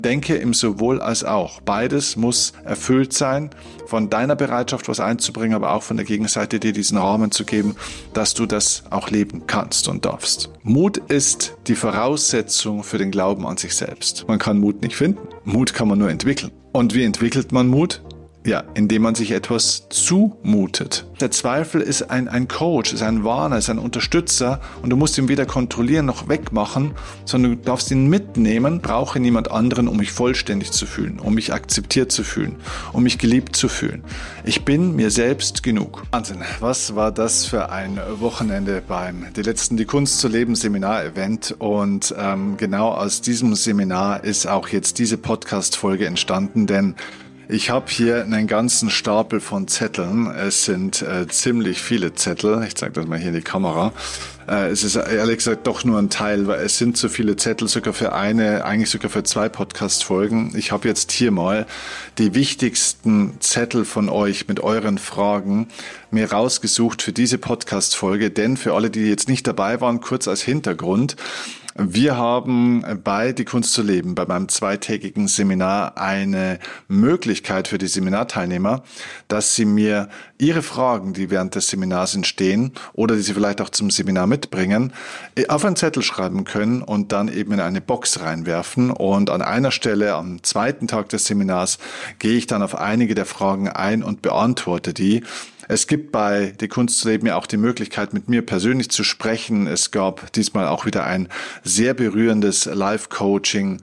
Denke im sowohl als auch. Beides muss erfüllt sein, von deiner Bereitschaft was einzubringen, aber auch von der Gegenseite dir diesen Rahmen zu geben, dass du das auch leben kannst und darfst. Mut ist die Voraussetzung für den Glauben an sich selbst. Man kann Mut nicht finden. Mut kann man nur entwickeln. Und wie entwickelt man Mut? Ja, indem man sich etwas zumutet. Der Zweifel ist ein Coach, ist ein Warner, ist ein Unterstützer und du musst ihn weder kontrollieren noch wegmachen, sondern du darfst ihn mitnehmen, brauche niemand anderen, um mich vollständig zu fühlen, um mich akzeptiert zu fühlen, um mich geliebt zu fühlen. Ich bin mir selbst genug. Wahnsinn, was war das für ein Wochenende beim Die Kunst zu leben Seminar-Event und genau aus diesem Seminar ist auch jetzt diese Podcast-Folge entstanden, denn ich habe hier einen ganzen Stapel von Zetteln. Es sind ziemlich viele Zettel. Ich zeige das mal hier in die Kamera. Es ist ehrlich gesagt doch nur ein Teil, weil es sind so viele Zettel, sogar für eigentlich sogar für 2 Podcast-Folgen. Ich habe jetzt hier mal die wichtigsten Zettel von euch mit euren Fragen mir rausgesucht für diese Podcast-Folge. Denn für alle, die jetzt nicht dabei waren, kurz als Hintergrund. Wir haben bei Die Kunst zu leben, bei meinem 2-tägigen Seminar, eine Möglichkeit für die Seminarteilnehmer, dass sie mir ihre Fragen, die während des Seminars entstehen oder die sie vielleicht auch zum Seminar mitbringen, auf einen Zettel schreiben können und dann eben in eine Box reinwerfen. Und an einer Stelle, am 2. Tag des Seminars, gehe ich dann auf einige der Fragen ein und beantworte die. Es gibt bei Die Kunst zu leben ja auch die Möglichkeit, mit mir persönlich zu sprechen. Es gab diesmal auch wieder ein sehr berührendes Live-Coaching,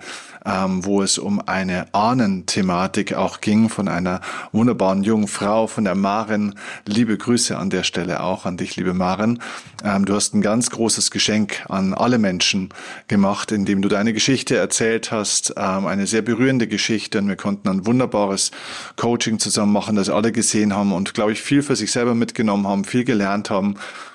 wo es um eine Ahnenthematik auch ging von einer wunderbaren jungen Frau, von der Maren. Liebe Grüße an der Stelle auch an dich, liebe Maren. Du hast ein ganz großes Geschenk an alle Menschen gemacht, indem du deine Geschichte erzählt hast, eine sehr berührende Geschichte. Und wir konnten ein wunderbares Coaching zusammen machen, das alle gesehen haben und, glaube ich, viel für sich selber mitgenommen haben, viel gelernt haben.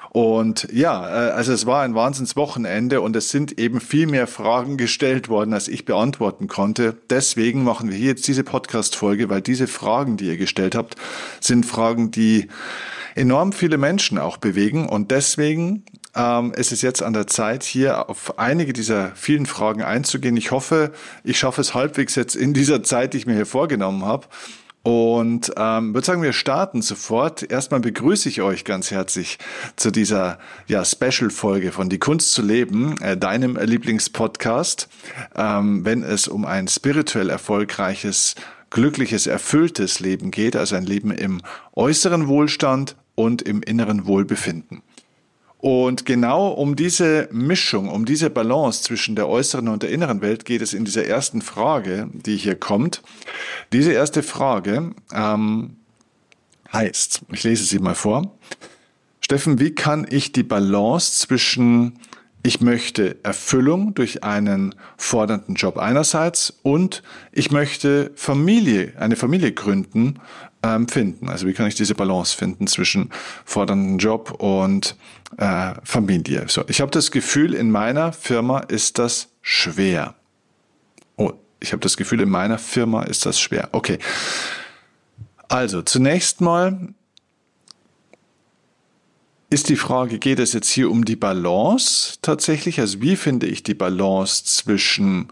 Und ja, also es war ein Wahnsinnswochenende und es sind eben viel mehr Fragen gestellt worden, als ich beantworten konnte. Deswegen machen wir hier jetzt diese Podcast-Folge, weil diese Fragen, die ihr gestellt habt, sind Fragen, die enorm viele Menschen auch bewegen. Und deswegen ist es jetzt an der Zeit, hier auf einige dieser vielen Fragen einzugehen. Ich hoffe, ich schaffe es halbwegs jetzt in dieser Zeit, die ich mir hier vorgenommen habe. Und würde sagen, wir starten sofort. Erstmal begrüße ich euch ganz herzlich zu dieser Special-Folge von Die Kunst zu leben, deinem Lieblingspodcast, wenn es um ein spirituell erfolgreiches, glückliches, erfülltes Leben geht, also ein Leben im äußeren Wohlstand und im inneren Wohlbefinden. Und genau um diese Mischung, um diese Balance zwischen der äußeren und der inneren Welt geht es in dieser ersten Frage, die hier kommt. Diese erste Frage heißt, ich lese sie mal vor. Steffen, wie kann ich die Balance zwischen ich möchte Erfüllung durch einen fordernden Job einerseits und ich möchte eine Familie gründen, finden? Also wie kann ich diese Balance finden zwischen fordernden Job und Familie? So, ich habe das Gefühl, in meiner Firma ist das schwer. Okay. Also, zunächst mal ist die Frage, geht es jetzt hier um die Balance tatsächlich? Also wie finde ich die Balance zwischen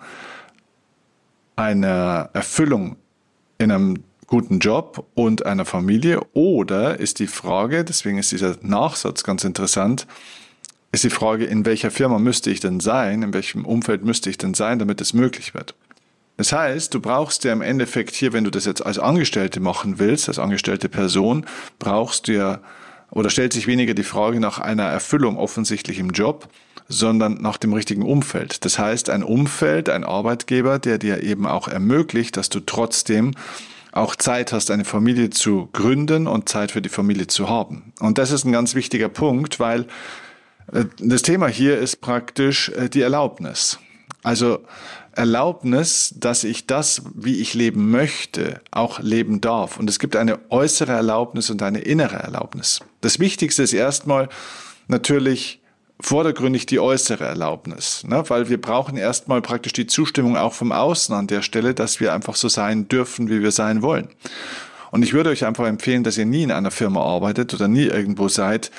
einer Erfüllung in einem guten Job und einer Familie? Oder ist die Frage, deswegen ist dieser Nachsatz ganz interessant, ist die Frage, in welcher Firma müsste ich denn sein, in welchem Umfeld müsste ich denn sein, damit es möglich wird? Das heißt, du brauchst ja im Endeffekt hier, wenn du das jetzt als Angestellte machen willst, als angestellte Person, brauchst du ja oder stellt sich weniger die Frage nach einer Erfüllung offensichtlich im Job, sondern nach dem richtigen Umfeld. Das heißt, ein Umfeld, ein Arbeitgeber, der dir eben auch ermöglicht, dass du trotzdem auch Zeit hast, eine Familie zu gründen und Zeit für die Familie zu haben. Und das ist ein ganz wichtiger Punkt, weil das Thema hier ist praktisch die Erlaubnis. Also Erlaubnis, dass ich das, wie ich leben möchte, auch leben darf. Und es gibt eine äußere Erlaubnis und eine innere Erlaubnis. Das Wichtigste ist erstmal natürlich vordergründig die äußere Erlaubnis, ne? Weil wir brauchen erstmal praktisch die Zustimmung auch vom Außen an der Stelle, dass wir einfach so sein dürfen, wie wir sein wollen. Und ich würde euch einfach empfehlen, dass ihr nie in einer Firma arbeitet oder nie irgendwo seid,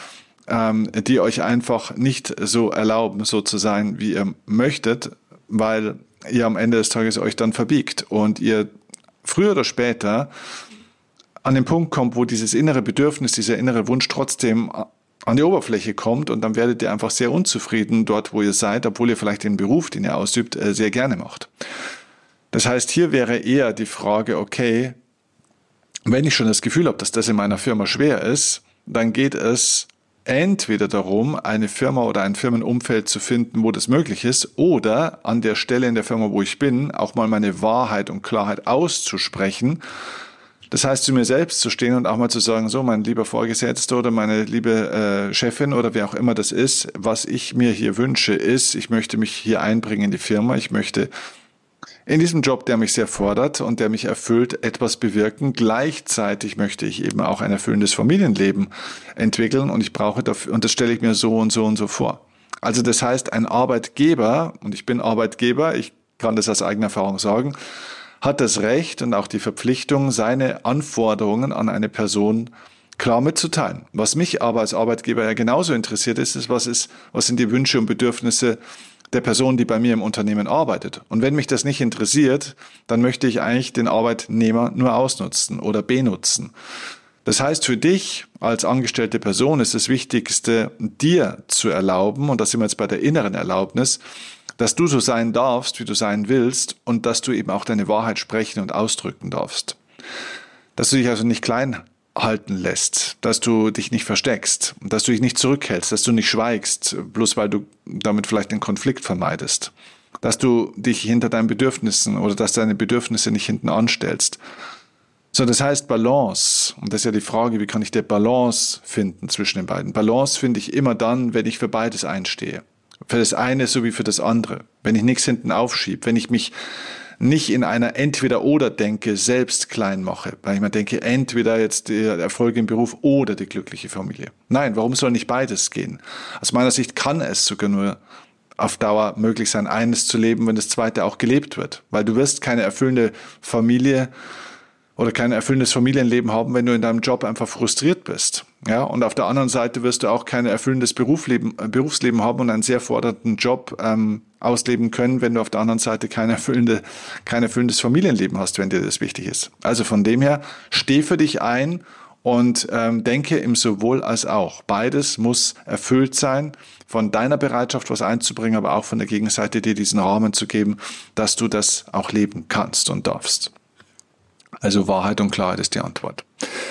die euch einfach nicht so erlauben, so zu sein, wie ihr möchtet, weil ihr am Ende des Tages euch dann verbiegt und ihr früher oder später an den Punkt kommt, wo dieses innere Bedürfnis, dieser innere Wunsch trotzdem an die Oberfläche kommt und dann werdet ihr einfach sehr unzufrieden dort, wo ihr seid, obwohl ihr vielleicht den Beruf, den ihr ausübt, sehr gerne macht. Das heißt, hier wäre eher die Frage, okay, wenn ich schon das Gefühl habe, dass das in meiner Firma schwer ist, dann geht es entweder darum, eine Firma oder ein Firmenumfeld zu finden, wo das möglich ist, oder an der Stelle in der Firma, wo ich bin, auch mal meine Wahrheit und Klarheit auszusprechen. Das heißt, zu mir selbst zu stehen und auch mal zu sagen, so, mein lieber Vorgesetzter oder meine liebe Chefin oder wer auch immer das ist, was ich mir hier wünsche, ist, ich möchte mich hier einbringen in die Firma, ich möchte in diesem Job, der mich sehr fordert und der mich erfüllt, etwas bewirken. Gleichzeitig möchte ich eben auch ein erfüllendes Familienleben entwickeln und ich brauche dafür, und das stelle ich mir so und so und so vor. Also das heißt, ein Arbeitgeber, und ich bin Arbeitgeber, ich kann das aus eigener Erfahrung sagen, hat das Recht und auch die Verpflichtung, seine Anforderungen an eine Person klar mitzuteilen. Was mich aber als Arbeitgeber ja genauso interessiert ist, was sind die Wünsche und Bedürfnisse der Person, die bei mir im Unternehmen arbeitet. Und wenn mich das nicht interessiert, dann möchte ich eigentlich den Arbeitnehmer nur ausnutzen oder benutzen. Das heißt, für dich als angestellte Person ist das Wichtigste, dir zu erlauben, und da sind wir jetzt bei der inneren Erlaubnis, dass du so sein darfst, wie du sein willst und dass du eben auch deine Wahrheit sprechen und ausdrücken darfst. Dass du dich also nicht klein halten lässt, dass du dich nicht versteckst, dass du dich nicht zurückhältst, dass du nicht schweigst, bloß weil du damit vielleicht den Konflikt vermeidest, dass du dich hinter deinen Bedürfnissen oder dass deine Bedürfnisse nicht hinten anstellst. So, das heißt Balance, und das ist ja die Frage, wie kann ich der Balance finden zwischen den beiden? Balance finde ich immer dann, wenn ich für beides einstehe. Für das eine sowie für das andere. Wenn ich nichts hinten aufschiebe, wenn ich mich nicht in einer Entweder-Oder-Denke selbst klein mache, weil ich mir denke, entweder jetzt der Erfolg im Beruf oder die glückliche Familie. Nein, warum soll nicht beides gehen? Aus meiner Sicht kann es sogar nur auf Dauer möglich sein, eines zu leben, wenn das zweite auch gelebt wird. Weil du wirst keine erfüllende Familie oder kein erfüllendes Familienleben haben, wenn du in deinem Job einfach frustriert bist. Ja, und auf der anderen Seite wirst du auch kein erfüllendes Berufsleben haben und einen sehr fordernden Job ausleben können, wenn du auf der anderen Seite kein erfüllendes Familienleben hast, wenn dir das wichtig ist. Also von dem her, steh für dich ein und denke im sowohl als auch. Beides muss erfüllt sein, von deiner Bereitschaft was einzubringen, aber auch von der Gegenseite dir diesen Rahmen zu geben, dass du das auch leben kannst und darfst. Also Wahrheit und Klarheit ist die Antwort.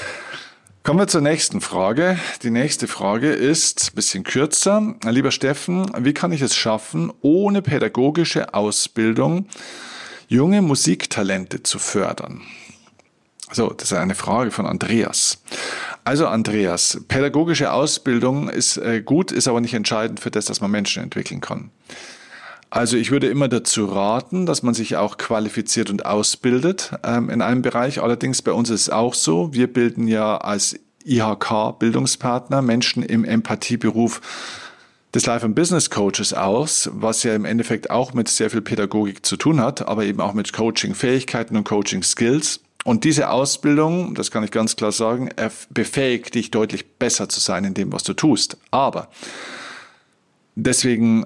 Kommen wir zur nächsten Frage. Die nächste Frage ist ein bisschen kürzer. Lieber Steffen, wie kann ich es schaffen, ohne pädagogische Ausbildung junge Musiktalente zu fördern? So, das ist eine Frage von Andreas. Also Andreas, pädagogische Ausbildung ist gut, ist aber nicht entscheidend für das, dass man Menschen entwickeln kann. Also ich würde immer dazu raten, dass man sich auch qualifiziert und ausbildet in einem Bereich. Allerdings bei uns ist es auch so, wir bilden ja als IHK-Bildungspartner Menschen im Empathieberuf des Life- and Business Coaches aus, was ja im Endeffekt auch mit sehr viel Pädagogik zu tun hat, aber eben auch mit Coaching-Fähigkeiten und Coaching-Skills. Und diese Ausbildung, das kann ich ganz klar sagen, befähigt dich deutlich besser zu sein in dem, was du tust. Aber deswegen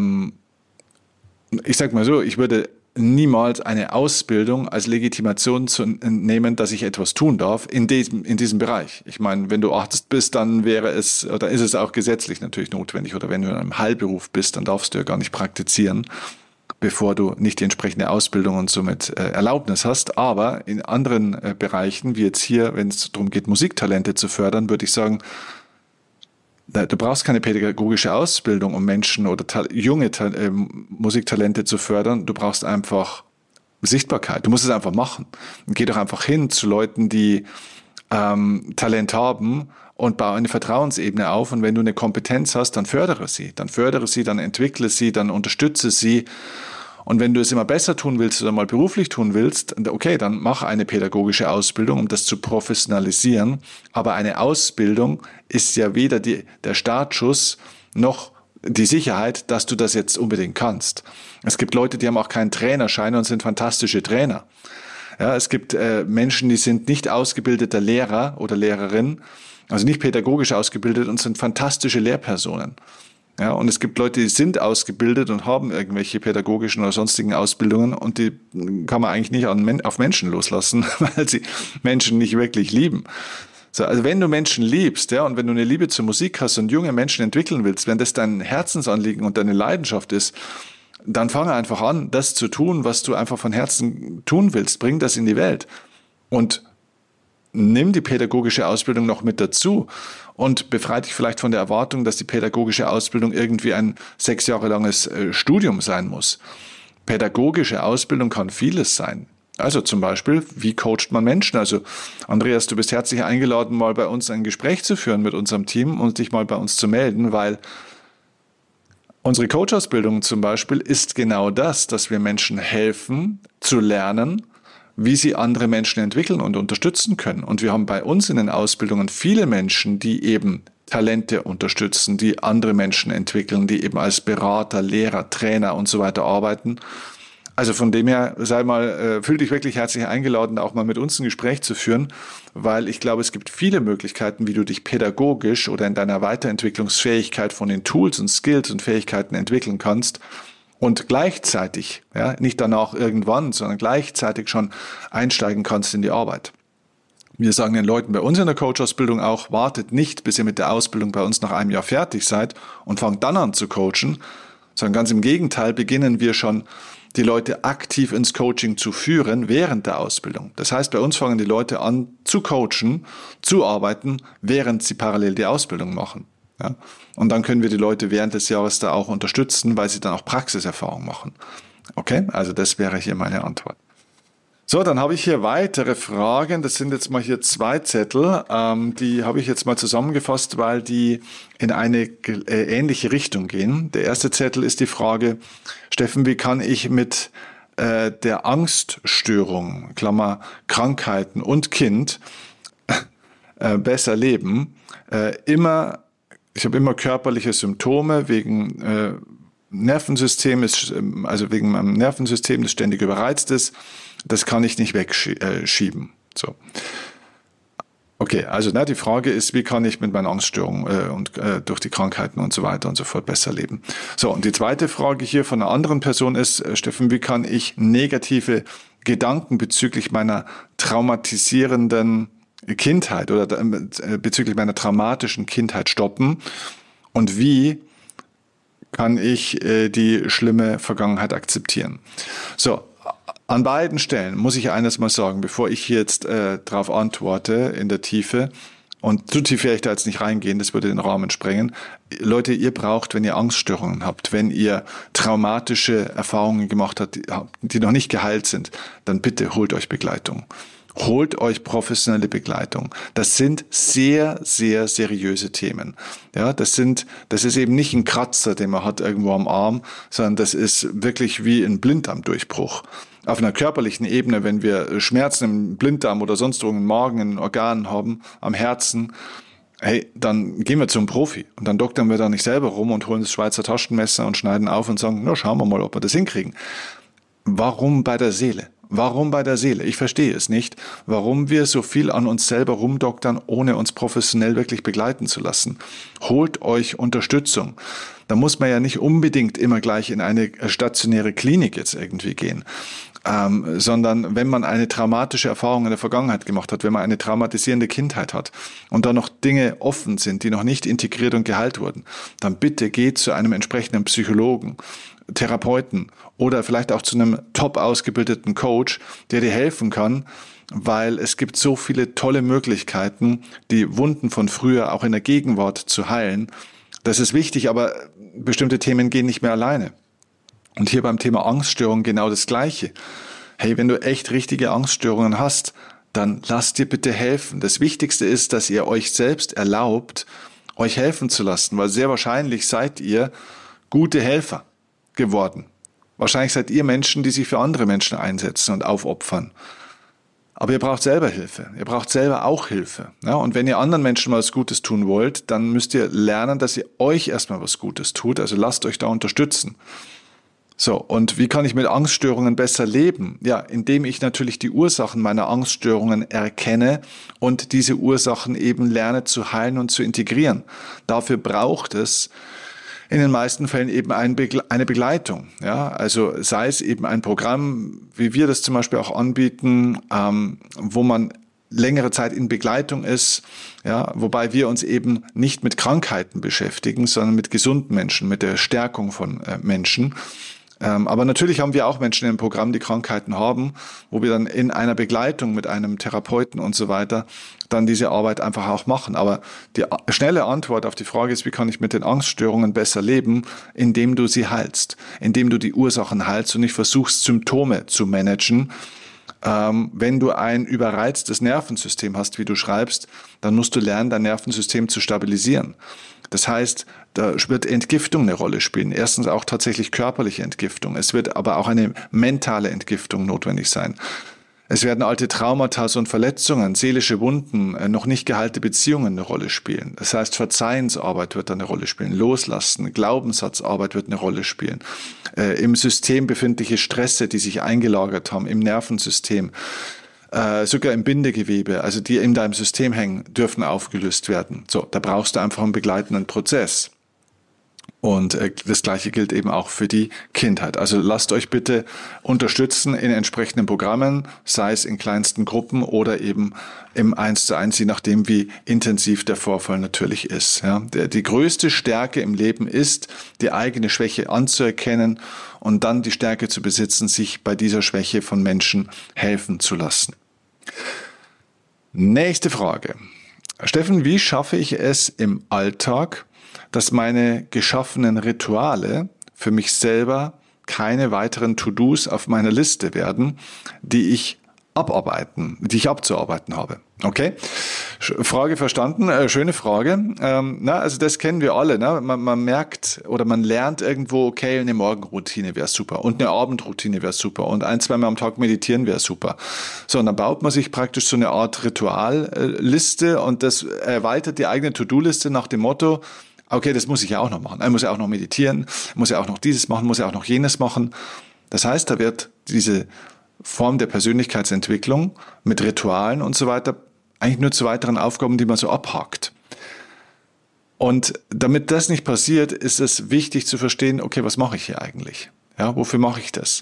ich sag mal so, ich würde niemals eine Ausbildung als Legitimation zu nehmen, dass ich etwas tun darf in diesem Bereich. Ich meine, wenn du Arzt bist, dann ist es auch gesetzlich natürlich notwendig. Oder wenn du in einem Heilberuf bist, dann darfst du ja gar nicht praktizieren, bevor du nicht die entsprechende Ausbildung und somit Erlaubnis hast. Aber in anderen Bereichen, wie jetzt hier, wenn es darum geht, Musiktalente zu fördern, würde ich sagen, du brauchst keine pädagogische Ausbildung, um Menschen oder junge Musiktalente zu fördern. Du brauchst einfach Sichtbarkeit. Du musst es einfach machen. Geh doch einfach hin zu Leuten, die Talent haben und baue eine Vertrauensebene auf. Und wenn du eine Kompetenz hast, dann fördere sie. Dann entwickle sie, dann unterstütze sie. Und wenn du es immer besser tun willst oder mal beruflich tun willst, okay, dann mach eine pädagogische Ausbildung, um das zu professionalisieren. Aber eine Ausbildung ist ja weder der Startschuss noch die Sicherheit, dass du das jetzt unbedingt kannst. Es gibt Leute, die haben auch keinen Trainerschein und sind fantastische Trainer. Ja, es gibt Menschen, die sind nicht ausgebildeter Lehrer oder Lehrerin, also nicht pädagogisch ausgebildet und sind fantastische Lehrpersonen. Ja, und es gibt Leute, die sind ausgebildet und haben irgendwelche pädagogischen oder sonstigen Ausbildungen und die kann man eigentlich nicht auf Menschen loslassen, weil sie Menschen nicht wirklich lieben. So, also wenn du Menschen liebst, ja, und wenn du eine Liebe zur Musik hast und junge Menschen entwickeln willst, wenn das dein Herzensanliegen und deine Leidenschaft ist, dann fange einfach an, das zu tun, was du einfach von Herzen tun willst. Bring das in die Welt und nimm die pädagogische Ausbildung noch mit dazu und befreie dich vielleicht von der Erwartung, dass die pädagogische Ausbildung irgendwie ein 6 Jahre langes Studium sein muss. Pädagogische Ausbildung kann vieles sein. Also zum Beispiel, wie coacht man Menschen? Also Andreas, du bist herzlich eingeladen, mal bei uns ein Gespräch zu führen mit unserem Team und dich mal bei uns zu melden, weil unsere Coach-Ausbildung zum Beispiel ist genau das, dass wir Menschen helfen zu lernen, wie sie andere Menschen entwickeln und unterstützen können. Und wir haben bei uns in den Ausbildungen viele Menschen, die eben Talente unterstützen, die andere Menschen entwickeln, die eben als Berater, Lehrer, Trainer und so weiter arbeiten. Also von dem her, fühl dich wirklich herzlich eingeladen, auch mal mit uns ein Gespräch zu führen, weil ich glaube, es gibt viele Möglichkeiten, wie du dich pädagogisch oder in deiner Weiterentwicklungsfähigkeit von den Tools und Skills und Fähigkeiten entwickeln kannst und gleichzeitig, ja, nicht danach irgendwann, sondern gleichzeitig schon einsteigen kannst in die Arbeit. Wir sagen den Leuten bei uns in der Coach-Ausbildung auch, wartet nicht, bis ihr mit der Ausbildung bei uns nach einem Jahr fertig seid und fangt dann an zu coachen, sondern ganz im Gegenteil beginnen wir schon, die Leute aktiv ins Coaching zu führen während der Ausbildung. Das heißt, bei uns fangen die Leute an zu coachen, zu arbeiten, während sie parallel die Ausbildung machen. Ja? Und dann können wir die Leute während des Jahres da auch unterstützen, weil sie dann auch Praxiserfahrung machen. Okay, also das wäre hier meine Antwort. So, dann habe ich hier weitere Fragen. Das sind jetzt mal hier 2 Zettel. Die habe ich jetzt mal zusammengefasst, weil die in eine ähnliche Richtung gehen. Der erste Zettel ist die Frage, Steffen, wie kann ich mit der Angststörung, Klammer, Krankheiten und Kind, besser leben? Ich habe immer körperliche Symptome wegen Nervensystem, also wegen meinem Nervensystem, das ständig überreizt ist. Das kann ich nicht wegschieben. So. Okay, also die Frage ist, wie kann ich mit meinen Angststörungen und durch die Krankheiten und so weiter und so fort besser leben? So, und die zweite Frage hier von einer anderen Person ist, Steffen, wie kann ich negative Gedanken bezüglich meiner traumatisierenden Kindheit oder bezüglich meiner traumatischen Kindheit stoppen? Und wie kann ich die schlimme Vergangenheit akzeptieren? So, an beiden Stellen muss ich eines mal sagen, bevor ich jetzt darauf antworte in der Tiefe, und zu tief werde ich da jetzt nicht reingehen, das würde den Rahmen sprengen. Leute, ihr braucht, wenn ihr Angststörungen habt, wenn ihr traumatische Erfahrungen gemacht habt, die noch nicht geheilt sind, dann bitte holt euch Begleitung. Holt euch professionelle Begleitung. Das sind sehr, sehr seriöse Themen. Ja, das ist eben nicht ein Kratzer, den man hat irgendwo am Arm, sondern das ist wirklich wie ein Blinddarmdurchbruch. Auf einer körperlichen Ebene, wenn wir Schmerzen im Blinddarm oder sonst irgendwo im Magen, in den Organen haben, am Herzen, hey, dann gehen wir zum Profi und dann doktern wir da nicht selber rum und holen das Schweizer Taschenmesser und schneiden auf und sagen, na, schauen wir mal, ob wir das hinkriegen. Warum bei der Seele? Warum bei der Seele? Ich verstehe es nicht, warum wir so viel an uns selber rumdoktern, ohne uns professionell wirklich begleiten zu lassen. Holt euch Unterstützung. Da muss man ja nicht unbedingt immer gleich in eine stationäre Klinik jetzt irgendwie gehen, sondern wenn man eine traumatische Erfahrung in der Vergangenheit gemacht hat, wenn man eine traumatisierende Kindheit hat und da noch Dinge offen sind, die noch nicht integriert und geheilt wurden, dann bitte geht zu einem entsprechenden Psychologen, Therapeuten oder vielleicht auch zu einem top ausgebildeten Coach, der dir helfen kann, weil es gibt so viele tolle Möglichkeiten, die Wunden von früher auch in der Gegenwart zu heilen. Das ist wichtig, aber bestimmte Themen gehen nicht mehr alleine. Und hier beim Thema Angststörung genau das Gleiche. Hey, wenn du echt richtige Angststörungen hast, dann lasst dir bitte helfen. Das Wichtigste ist, dass ihr euch selbst erlaubt, euch helfen zu lassen, weil sehr wahrscheinlich seid ihr gute Helfer geworden. Wahrscheinlich seid ihr Menschen, die sich für andere Menschen einsetzen und aufopfern. Aber ihr braucht selber Hilfe. Ihr braucht selber auch Hilfe. Ja, und wenn ihr anderen Menschen mal was Gutes tun wollt, dann müsst ihr lernen, dass ihr euch erstmal was Gutes tut. Also lasst euch da unterstützen. So, und wie kann ich mit Angststörungen besser leben? Ja, indem ich natürlich die Ursachen meiner Angststörungen erkenne und diese Ursachen eben lerne zu heilen und zu integrieren. Dafür braucht es in den meisten Fällen eben eine Begleitung. Ja? Also sei es eben ein Programm, wie wir das zum Beispiel auch anbieten, wo man längere Zeit in Begleitung ist, ja, wobei wir uns eben nicht mit Krankheiten beschäftigen, sondern mit gesunden Menschen, mit der Stärkung von Menschen. Aber natürlich haben wir auch Menschen im Programm, die Krankheiten haben, wo wir dann in einer Begleitung mit einem Therapeuten und so weiter dann diese Arbeit einfach auch machen. Aber die schnelle Antwort auf die Frage ist, wie kann ich mit den Angststörungen besser leben, indem du sie heilst, indem du die Ursachen heilst und nicht versuchst, Symptome zu managen. Wenn du ein überreiztes Nervensystem hast, wie du schreibst, dann musst du lernen, dein Nervensystem zu stabilisieren. Das heißt, da wird Entgiftung eine Rolle spielen. Erstens auch tatsächlich körperliche Entgiftung. Es wird aber auch eine mentale Entgiftung notwendig sein. Es werden alte Traumata und Verletzungen, seelische Wunden, noch nicht geheilte Beziehungen eine Rolle spielen. Das heißt, Verzeihensarbeit wird da eine Rolle spielen, Loslassen, Glaubenssatzarbeit wird eine Rolle spielen. Im System befindliche Stresse, die sich eingelagert haben, im Nervensystem, sogar im Bindegewebe, also die in deinem System hängen, dürfen aufgelöst werden. So, da brauchst du einfach einen begleitenden Prozess. Und das Gleiche gilt eben auch für die Kindheit. Also lasst euch bitte unterstützen in entsprechenden Programmen, sei es in kleinsten Gruppen oder eben im 1:1, je nachdem, wie intensiv der Vorfall natürlich ist. Ja. Die größte Stärke im Leben ist, die eigene Schwäche anzuerkennen und dann die Stärke zu besitzen, sich bei dieser Schwäche von Menschen helfen zu lassen. Nächste Frage. Steffen, wie schaffe ich es im Alltag, dass meine geschaffenen Rituale für mich selber keine weiteren To-Dos auf meiner Liste werden, die ich abzuarbeiten habe? Okay, Frage verstanden, schöne Frage. Also das kennen wir alle. Ne? Man merkt oder man lernt irgendwo, okay, eine Morgenroutine wäre super und eine Abendroutine wäre super und 1-2 Mal am Tag meditieren wäre super. So, und dann baut man sich praktisch so eine Art Ritualliste und das erweitert die eigene To-Do-Liste nach dem Motto, okay, das muss ich ja auch noch machen. Ich muss ja auch noch meditieren, muss ja auch noch dieses machen, muss ja auch noch jenes machen. Das heißt, da wird diese Form der Persönlichkeitsentwicklung mit Ritualen und so weiter eigentlich nur zu weiteren Aufgaben, die man so abhakt. Und damit das nicht passiert, ist es wichtig zu verstehen, okay, was mache ich hier eigentlich? Ja, wofür mache ich das?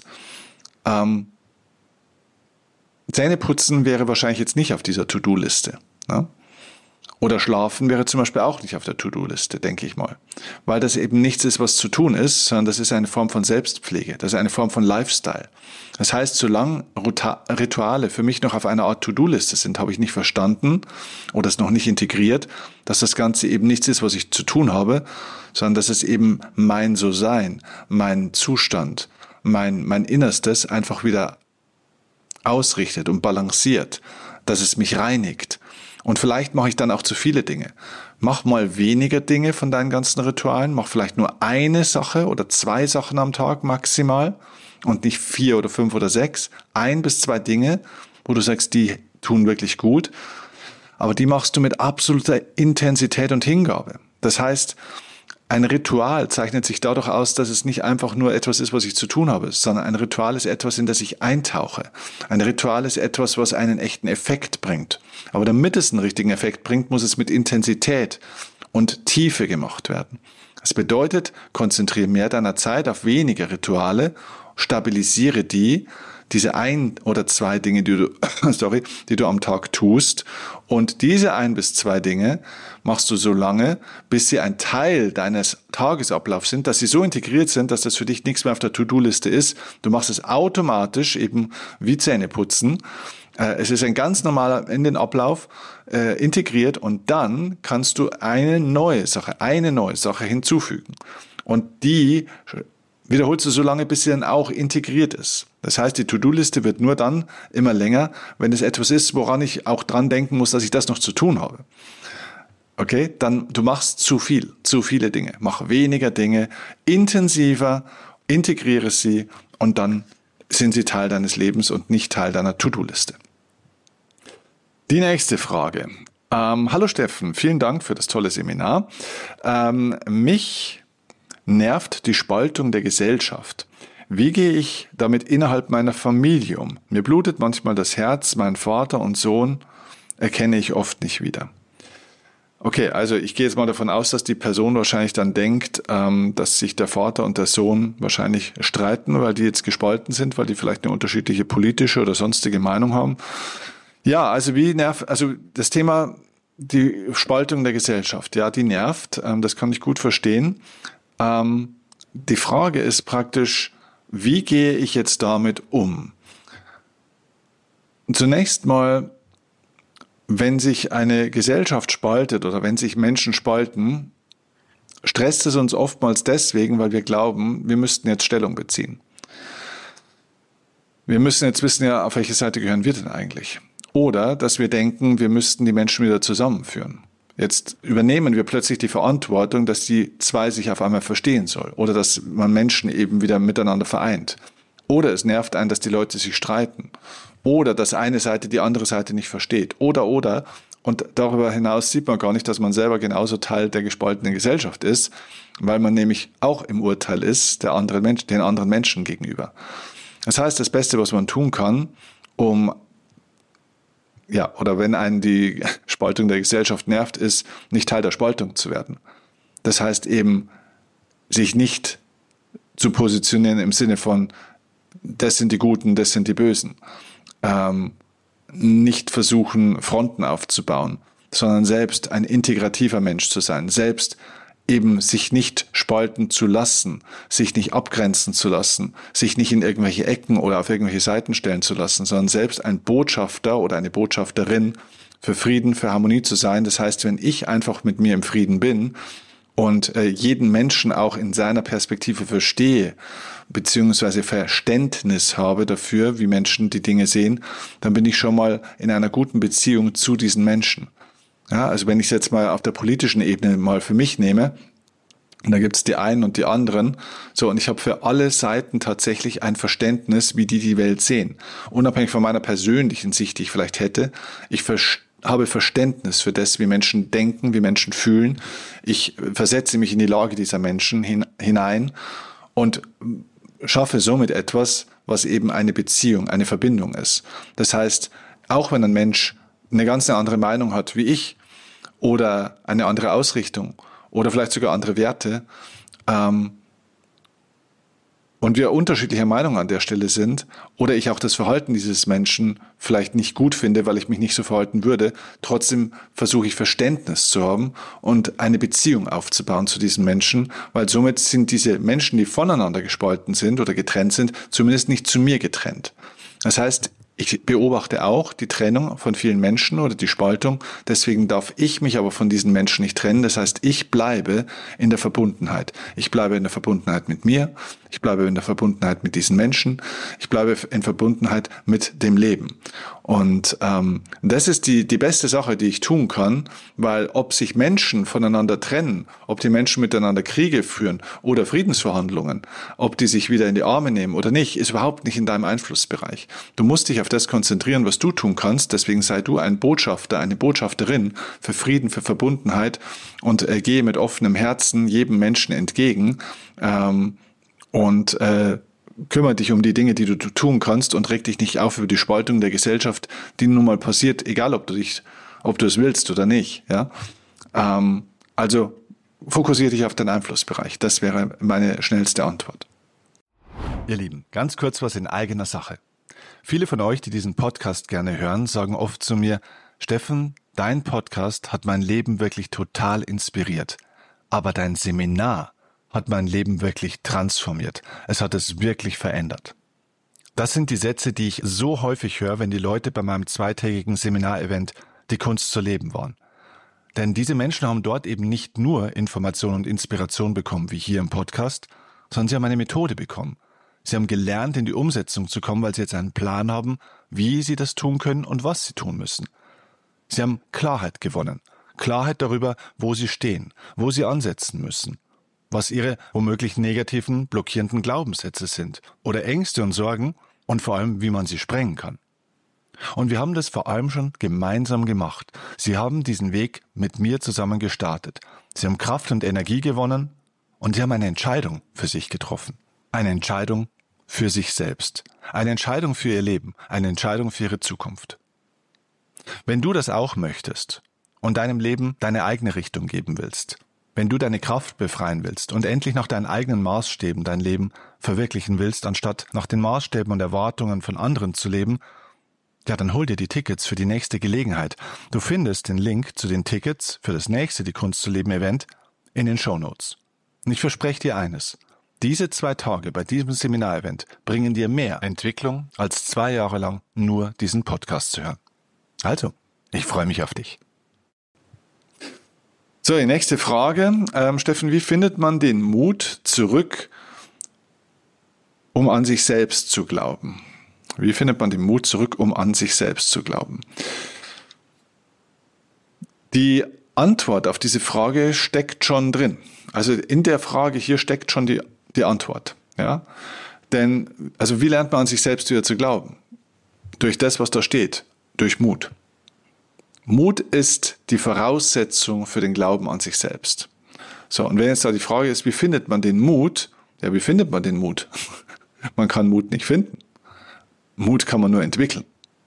Zähneputzen wäre wahrscheinlich jetzt nicht auf dieser To-Do-Liste. Ne? Oder Schlafen wäre zum Beispiel auch nicht auf der To-Do-Liste, denke ich mal. Weil das eben nichts ist, was zu tun ist, sondern das ist eine Form von Selbstpflege. Das ist eine Form von Lifestyle. Das heißt, solange Rituale für mich noch auf einer Art To-Do-Liste sind, habe ich nicht verstanden oder es noch nicht integriert, dass das Ganze eben nichts ist, was ich zu tun habe, sondern dass es eben mein So-Sein, mein Zustand, mein Innerstes einfach wieder ausrichtet und balanciert, dass es mich reinigt. Und vielleicht mache ich dann auch zu viele Dinge. Mach mal weniger Dinge von deinen ganzen Ritualen. Mach vielleicht nur eine Sache oder 2 Sachen am Tag maximal und nicht 4 oder 5 oder 6. 1 bis 2 Dinge, wo du sagst, die tun wirklich gut. Aber die machst du mit absoluter Intensität und Hingabe. Das heißt, ein Ritual zeichnet sich dadurch aus, dass es nicht einfach nur etwas ist, was ich zu tun habe, sondern ein Ritual ist etwas, in das ich eintauche. Ein Ritual ist etwas, was einen echten Effekt bringt. Aber damit es einen richtigen Effekt bringt, muss es mit Intensität und Tiefe gemacht werden. Das bedeutet, konzentriere mehr deiner Zeit auf weniger Rituale, stabilisiere diese 1 oder 2 Dinge, die du am Tag tust. Und diese 1 bis 2 Dinge machst du so lange, bis sie ein Teil deines Tagesablaufs sind, dass sie so integriert sind, dass das für dich nichts mehr auf der To-Do-Liste ist. Du machst es automatisch, eben wie Zähneputzen. Es ist ein ganz normaler in den Ablauf integriert und dann kannst du eine neue Sache hinzufügen. Und die wiederholst du so lange, bis sie dann auch integriert ist. Das heißt, die To-Do-Liste wird nur dann immer länger, wenn es etwas ist, woran ich auch dran denken muss, dass ich das noch zu tun habe. Okay, dann du machst zu viele Dinge. Mach weniger Dinge, intensiver, integriere sie und dann sind sie Teil deines Lebens und nicht Teil deiner To-Do-Liste. Die nächste Frage. Hallo Steffen, vielen Dank für das tolle Seminar. Mich nervt die Spaltung der Gesellschaft. Wie gehe ich damit innerhalb meiner Familie um? Mir blutet manchmal das Herz, meinen Vater und Sohn erkenne ich oft nicht wieder. Okay, also ich gehe jetzt mal davon aus, dass die Person wahrscheinlich dann denkt, dass sich der Vater und der Sohn wahrscheinlich streiten, weil die jetzt gespalten sind, weil die vielleicht eine unterschiedliche politische oder sonstige Meinung haben. Ja, also also das Thema, die Spaltung der Gesellschaft, ja, die nervt, das kann ich gut verstehen. Die Frage ist praktisch, wie gehe ich jetzt damit um? Zunächst mal, wenn sich eine Gesellschaft spaltet oder wenn sich Menschen spalten, stresst es uns oftmals deswegen, weil wir glauben, wir müssten jetzt Stellung beziehen. Wir müssen jetzt wissen, ja, auf welche Seite gehören wir denn eigentlich? Oder dass wir denken, wir müssten die Menschen wieder zusammenführen. Jetzt übernehmen wir plötzlich die Verantwortung, dass die zwei sich auf einmal verstehen soll oder dass man Menschen eben wieder miteinander vereint. Oder es nervt einen, dass die Leute sich streiten. Oder dass eine Seite die andere Seite nicht versteht. Oder. Und darüber hinaus sieht man gar nicht, dass man selber genauso Teil der gespaltenen Gesellschaft ist, weil man nämlich auch im Urteil ist den anderen Menschen gegenüber. Das heißt, das Beste, was man tun kann, oder wenn einen die Spaltung der Gesellschaft nervt, ist, nicht Teil der Spaltung zu werden. Das heißt eben, sich nicht zu positionieren im Sinne von, das sind die Guten, das sind die Bösen. Nicht versuchen, Fronten aufzubauen, sondern selbst ein integrativer Mensch zu sein, selbst eben sich nicht spalten zu lassen, sich nicht abgrenzen zu lassen, sich nicht in irgendwelche Ecken oder auf irgendwelche Seiten stellen zu lassen, sondern selbst ein Botschafter oder eine Botschafterin für Frieden, für Harmonie zu sein. Das heißt, wenn ich einfach mit mir im Frieden bin und jeden Menschen auch in seiner Perspektive verstehe, beziehungsweise Verständnis habe dafür, wie Menschen die Dinge sehen, dann bin ich schon mal in einer guten Beziehung zu diesen Menschen. Ja, also wenn ich es jetzt mal auf der politischen Ebene mal für mich nehme, da gibt es die einen und die anderen, so, und ich habe für alle Seiten tatsächlich ein Verständnis, wie die Welt sehen. Unabhängig von meiner persönlichen Sicht, die ich vielleicht hätte, ich habe Verständnis für das, wie Menschen denken, wie Menschen fühlen. Ich versetze mich in die Lage dieser Menschen hinein und schaffe somit etwas, was eben eine Beziehung, eine Verbindung ist. Das heißt, auch wenn ein Mensch eine ganz andere Meinung hat wie ich oder eine andere Ausrichtung oder vielleicht sogar andere Werte und wir unterschiedlicher Meinung an der Stelle sind oder ich auch das Verhalten dieses Menschen vielleicht nicht gut finde, weil ich mich nicht so verhalten würde, trotzdem versuche ich Verständnis zu haben und eine Beziehung aufzubauen zu diesen Menschen, weil somit sind diese Menschen, die voneinander gespalten sind oder getrennt sind, zumindest nicht zu mir getrennt. Das heißt, ich beobachte auch die Trennung von vielen Menschen oder die Spaltung. Deswegen darf ich mich aber von diesen Menschen nicht trennen. Das heißt, ich bleibe in der Verbundenheit. Ich bleibe in der Verbundenheit mit mir. Ich bleibe in der Verbundenheit mit diesen Menschen. Ich bleibe in Verbundenheit mit dem Leben. Und das ist die beste Sache, die ich tun kann, weil ob sich Menschen voneinander trennen, ob die Menschen miteinander Kriege führen oder Friedensverhandlungen, ob die sich wieder in die Arme nehmen oder nicht, ist überhaupt nicht in deinem Einflussbereich. Du musst dich auf das konzentrieren, was du tun kannst. Deswegen sei du ein Botschafter, eine Botschafterin für Frieden, für Verbundenheit und gehe mit offenem Herzen jedem Menschen entgegen und kümmere dich um die Dinge, die du tun kannst und reg dich nicht auf über die Spaltung der Gesellschaft, die nun mal passiert, egal ob du es willst oder nicht. Ja? Also fokussiere dich auf deinen Einflussbereich. Das wäre meine schnellste Antwort. Ihr Lieben, ganz kurz was in eigener Sache. Viele von euch, die diesen Podcast gerne hören, sagen oft zu mir, Steffen, dein Podcast hat mein Leben wirklich total inspiriert. Aber dein Seminar hat mein Leben wirklich transformiert. Es hat es wirklich verändert. Das sind die Sätze, die ich so häufig höre, wenn die Leute bei meinem zweitägigen Seminarevent Die Kunst zu leben waren. Denn diese Menschen haben dort eben nicht nur Information und Inspiration bekommen, wie hier im Podcast, sondern sie haben eine Methode bekommen. Sie haben gelernt, in die Umsetzung zu kommen, weil sie jetzt einen Plan haben, wie sie das tun können und was sie tun müssen. Sie haben Klarheit gewonnen. Klarheit darüber, wo sie stehen, wo sie ansetzen müssen, was ihre womöglich negativen, blockierenden Glaubenssätze sind oder Ängste und Sorgen und vor allem, wie man sie sprengen kann. Und wir haben das vor allem schon gemeinsam gemacht. Sie haben diesen Weg mit mir zusammen gestartet. Sie haben Kraft und Energie gewonnen und sie haben eine Entscheidung für sich getroffen. Eine Entscheidung für sich selbst. Eine Entscheidung für ihr Leben. Eine Entscheidung für ihre Zukunft. Wenn du das auch möchtest und deinem Leben deine eigene Richtung geben willst, wenn du deine Kraft befreien willst und endlich nach deinen eigenen Maßstäben dein Leben verwirklichen willst, anstatt nach den Maßstäben und Erwartungen von anderen zu leben, ja, dann hol dir die Tickets für die nächste Gelegenheit. Du findest den Link zu den Tickets für das nächste Die Kunst zu leben Event in den Shownotes. Und ich verspreche dir eines: Diese 2 Tage bei diesem Seminarevent bringen dir mehr Entwicklung, als 2 Jahre lang nur diesen Podcast zu hören. Also, ich freue mich auf dich. So, die nächste Frage. Steffen, wie findet man den Mut zurück, um an sich selbst zu glauben? Wie findet man den Mut zurück, um an sich selbst zu glauben? Die Antwort auf diese Frage steckt schon drin. Also in der Frage hier steckt schon die Antwort. Ja? Denn, also wie lernt man an sich selbst wieder zu glauben? Durch das, was da steht. Durch Mut. Mut ist die Voraussetzung für den Glauben an sich selbst. So, und wenn jetzt da die Frage ist, wie findet man den Mut? Ja, wie findet man den Mut? Man kann Mut nicht finden. Mut kann man nur entwickeln.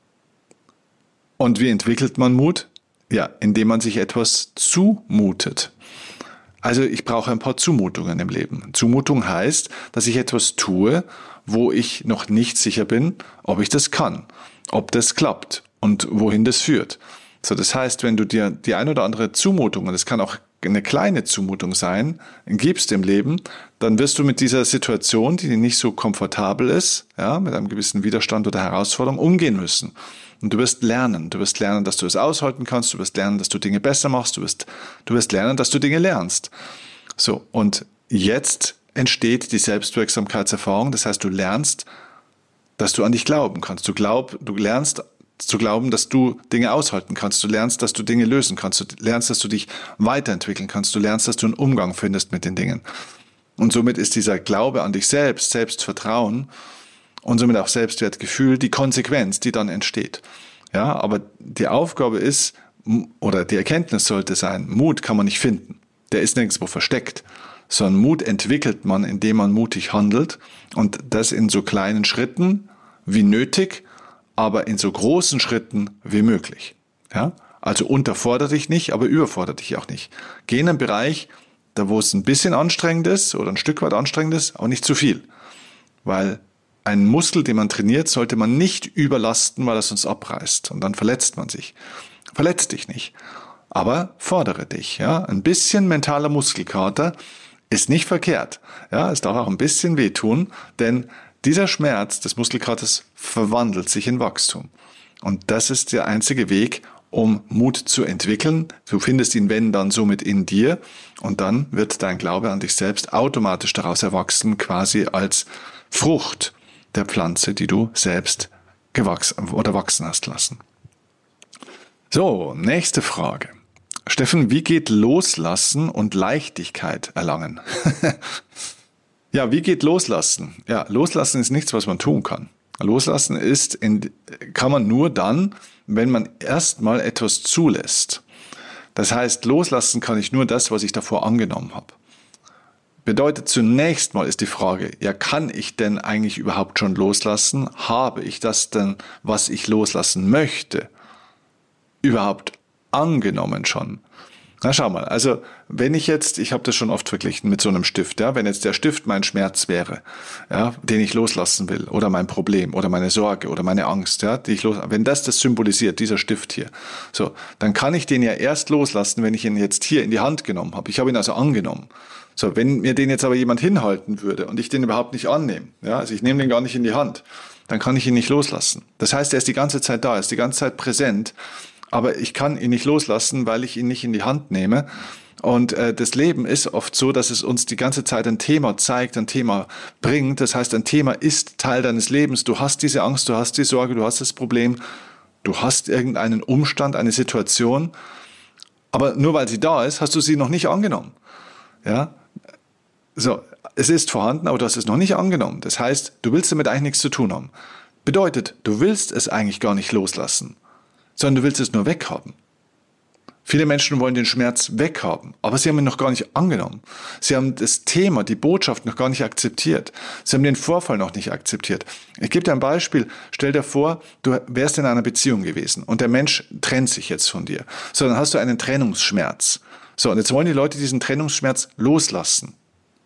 Und wie entwickelt man Mut? Ja, indem man sich etwas zumutet. Also ich brauche ein paar Zumutungen im Leben. Zumutung heißt, dass ich etwas tue, wo ich noch nicht sicher bin, ob ich das kann, ob das klappt und wohin das führt. So, das heißt, wenn du dir die ein oder andere Zumutung, und das kann auch eine kleine Zumutung sein, gibst im Leben, dann wirst du mit dieser Situation, die nicht so komfortabel ist, ja, mit einem gewissen Widerstand oder Herausforderung umgehen müssen. Und du wirst lernen, dass du es aushalten kannst, du wirst lernen, dass du Dinge besser machst, du wirst lernen, dass du Dinge lernst. So, und jetzt entsteht die Selbstwirksamkeitserfahrung, das heißt, du lernst, dass du an dich glauben kannst. Du lernst zu glauben, dass du Dinge aushalten kannst. Du lernst, dass du Dinge lösen kannst. Du lernst, dass du dich weiterentwickeln kannst. Du lernst, dass du einen Umgang findest mit den Dingen. Und somit ist dieser Glaube an dich selbst, Selbstvertrauen und somit auch Selbstwertgefühl die Konsequenz, die dann entsteht. Ja, aber die Aufgabe ist, oder die Erkenntnis sollte sein, Mut kann man nicht finden. Der ist nirgendwo versteckt. Sondern Mut entwickelt man, indem man mutig handelt und das in so kleinen Schritten wie nötig, aber in so großen Schritten wie möglich. Ja? Also unterfordere dich nicht, aber überfordere dich auch nicht. Geh in einen Bereich, da wo es ein bisschen anstrengend ist oder ein Stück weit anstrengend ist, aber nicht zu viel. Weil einen Muskel, den man trainiert, sollte man nicht überlasten, weil er sonst abreißt und dann verletzt man sich. Verletz dich nicht, aber fordere dich. Ja? Ein bisschen mentaler Muskelkater ist nicht verkehrt. Ja? Es darf auch ein bisschen wehtun, denn dieser Schmerz des Muskelkaters verwandelt sich in Wachstum. Und das ist der einzige Weg, um Mut zu entwickeln. Du findest ihn, wenn, dann somit in dir. Und dann wird dein Glaube an dich selbst automatisch daraus erwachsen, quasi als Frucht der Pflanze, die du selbst wachsen hast lassen. So, nächste Frage. Steffen, wie geht Loslassen und Leichtigkeit erlangen? Ja, wie geht Loslassen? Ja, Loslassen ist nichts, was man tun kann. Loslassen kann man nur dann, wenn man erstmal etwas zulässt. Das heißt, loslassen kann ich nur das, was ich davor angenommen habe. Bedeutet, zunächst mal ist die Frage, ja, kann ich denn eigentlich überhaupt schon loslassen? Habe ich das denn, was ich loslassen möchte, überhaupt angenommen schon? Na, schau mal, also wenn ich habe das schon oft verglichen mit so einem Stift, ja, wenn jetzt der Stift mein Schmerz wäre, ja, den ich loslassen will, oder mein Problem, oder meine Sorge, oder meine Angst, ja, wenn das symbolisiert, dieser Stift hier, so, dann kann ich den ja erst loslassen, wenn ich ihn jetzt hier in die Hand genommen habe. Ich habe ihn also angenommen. So, wenn mir den jetzt aber jemand hinhalten würde und ich den überhaupt nicht annehme, ja, also ich nehme den gar nicht in die Hand, dann kann ich ihn nicht loslassen. Das heißt, er ist die ganze Zeit da, er ist die ganze Zeit präsent, aber ich kann ihn nicht loslassen, weil ich ihn nicht in die Hand nehme. Und das Leben ist oft so, dass es uns die ganze Zeit ein Thema zeigt, ein Thema bringt. Das heißt, ein Thema ist Teil deines Lebens. Du hast diese Angst, du hast die Sorge, du hast das Problem, du hast irgendeinen Umstand, eine Situation. Aber nur weil sie da ist, hast du sie noch nicht angenommen. Ja? So, es ist vorhanden, aber du hast es noch nicht angenommen. Das heißt, du willst damit eigentlich nichts zu tun haben. Bedeutet, du willst es eigentlich gar nicht loslassen, sondern du willst es nur weghaben. Viele Menschen wollen den Schmerz weghaben, aber sie haben ihn noch gar nicht angenommen. Sie haben das Thema, die Botschaft noch gar nicht akzeptiert. Sie haben den Vorfall noch nicht akzeptiert. Ich gebe dir ein Beispiel. Stell dir vor, du wärst in einer Beziehung gewesen und der Mensch trennt sich jetzt von dir. So, dann hast du einen Trennungsschmerz. So, und jetzt wollen die Leute diesen Trennungsschmerz loslassen.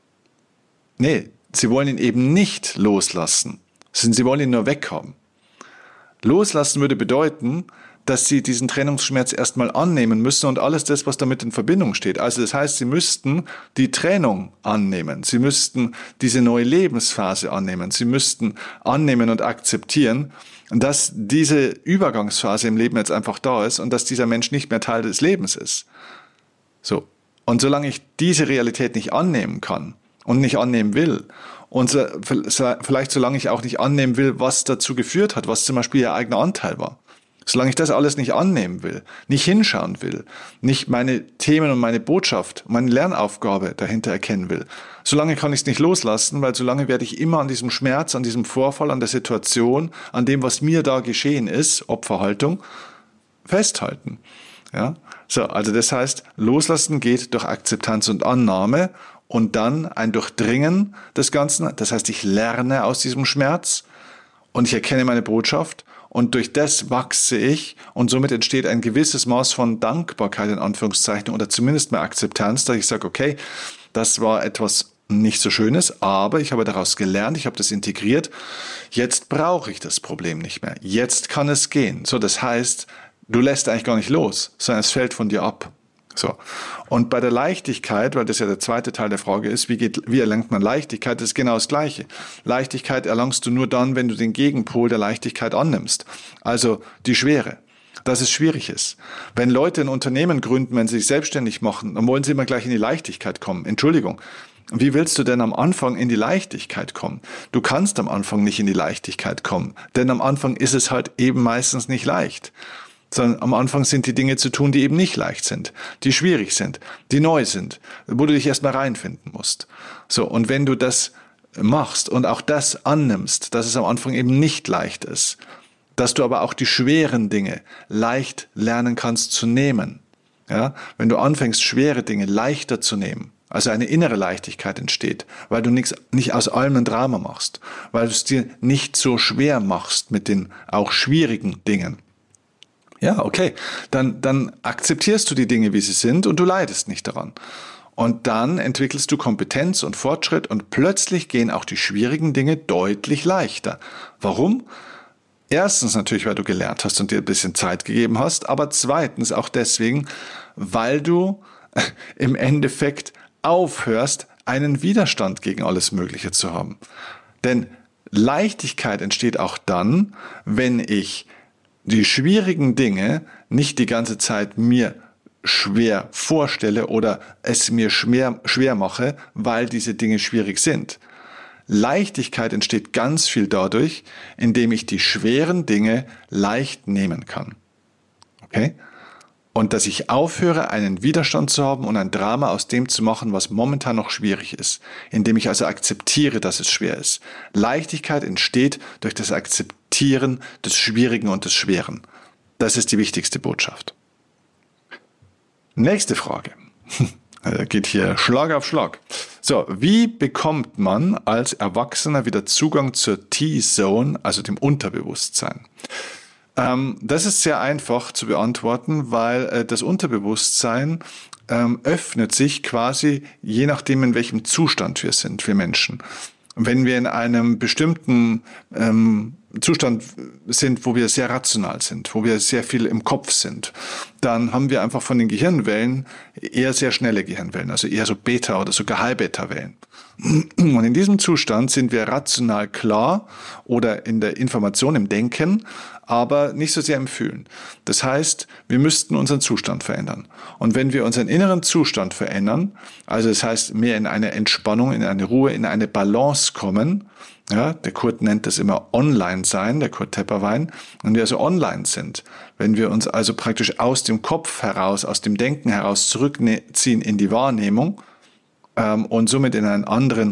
Nee, sie wollen ihn eben nicht loslassen. Sie wollen ihn nur weghaben. Loslassen würde bedeuten, dass sie diesen Trennungsschmerz erstmal annehmen müssen und alles das, was damit in Verbindung steht. Also das heißt, sie müssten die Trennung annehmen. Sie müssten diese neue Lebensphase annehmen. Sie müssten annehmen und akzeptieren, dass diese Übergangsphase im Leben jetzt einfach da ist und dass dieser Mensch nicht mehr Teil des Lebens ist. So. Und solange ich diese Realität nicht annehmen kann und nicht annehmen will, und vielleicht solange ich auch nicht annehmen will, was dazu geführt hat, was zum Beispiel ihr eigener Anteil war, solange ich das alles nicht annehmen will, nicht hinschauen will, nicht meine Themen und meine Botschaft, meine Lernaufgabe dahinter erkennen will, solange kann ich es nicht loslassen, weil solange werde ich immer an diesem Schmerz, an diesem Vorfall, an der Situation, an dem, was mir da geschehen ist, Opferhaltung, festhalten. Ja? So, also das heißt, loslassen geht durch Akzeptanz und Annahme und dann ein Durchdringen des Ganzen. Das heißt, ich lerne aus diesem Schmerz und ich erkenne meine Botschaft. Und durch das wachse ich und somit entsteht ein gewisses Maß von Dankbarkeit in Anführungszeichen oder zumindest mehr Akzeptanz, dass ich sage, okay, das war etwas nicht so Schönes, aber ich habe daraus gelernt, ich habe das integriert, jetzt brauche ich das Problem nicht mehr, jetzt kann es gehen. So, das heißt, du lässt eigentlich gar nicht los, sondern es fällt von dir ab. So. Und bei der Leichtigkeit, weil das ja der zweite Teil der Frage ist, wie erlangt man Leichtigkeit, das ist genau das Gleiche. Leichtigkeit erlangst du nur dann, wenn du den Gegenpol der Leichtigkeit annimmst. Also die Schwere, dass es schwierig ist. Wenn Leute ein Unternehmen gründen, wenn sie sich selbstständig machen, dann wollen sie immer gleich in die Leichtigkeit kommen. Entschuldigung. Wie willst du denn am Anfang in die Leichtigkeit kommen? Du kannst am Anfang nicht in die Leichtigkeit kommen, denn am Anfang ist es halt eben meistens nicht leicht. Sondern am Anfang sind die Dinge zu tun, die eben nicht leicht sind, die schwierig sind, die neu sind, wo du dich erstmal reinfinden musst. So, und wenn du das machst und auch das annimmst, dass es am Anfang eben nicht leicht ist, dass du aber auch die schweren Dinge leicht lernen kannst zu nehmen. Ja, wenn du anfängst, schwere Dinge leichter zu nehmen, also eine innere Leichtigkeit entsteht, weil du nicht aus allem ein Drama machst, weil du es dir nicht so schwer machst mit den auch schwierigen Dingen. Ja, okay, dann akzeptierst du die Dinge, wie sie sind und du leidest nicht daran. Und dann entwickelst du Kompetenz und Fortschritt und plötzlich gehen auch die schwierigen Dinge deutlich leichter. Warum? Erstens natürlich, weil du gelernt hast und dir ein bisschen Zeit gegeben hast, aber zweitens auch deswegen, weil du im Endeffekt aufhörst, einen Widerstand gegen alles Mögliche zu haben. Denn Leichtigkeit entsteht auch dann, wenn ich die schwierigen Dinge nicht die ganze Zeit mir schwer vorstelle oder es mir schwer mache, weil diese Dinge schwierig sind. Leichtigkeit entsteht ganz viel dadurch, indem ich die schweren Dinge leicht nehmen kann. Okay? Und dass ich aufhöre, einen Widerstand zu haben und ein Drama aus dem zu machen, was momentan noch schwierig ist. Indem ich also akzeptiere, dass es schwer ist. Leichtigkeit entsteht durch das Akzeptieren des Schwierigen und des Schweren. Das ist die wichtigste Botschaft. Nächste Frage. Geht hier Schlag auf Schlag. So, wie bekommt man als Erwachsener wieder Zugang zur T-Zone, also dem Unterbewusstsein? Das ist sehr einfach zu beantworten, weil das Unterbewusstsein öffnet sich quasi je nachdem, in welchem Zustand wir sind, wir Menschen. Wenn wir in einem bestimmten Zustand sind, wo wir sehr rational sind, wo wir sehr viel im Kopf sind, dann haben wir einfach von den Gehirnwellen eher sehr schnelle Gehirnwellen, also eher so Beta- oder sogar High-Beta-Wellen. Und in diesem Zustand sind wir rational klar oder in der Information, im Denken, aber nicht so sehr im Fühlen. Das heißt, wir müssten unseren Zustand verändern. Und wenn wir unseren inneren Zustand verändern, also das heißt mehr in eine Entspannung, in eine Ruhe, in eine Balance kommen, ja, der Kurt nennt das immer online sein, der Kurt Tepperwein, wenn wir also online sind, wenn wir uns also praktisch aus dem Kopf heraus, aus dem Denken heraus zurückziehen in die Wahrnehmung und somit in einen anderen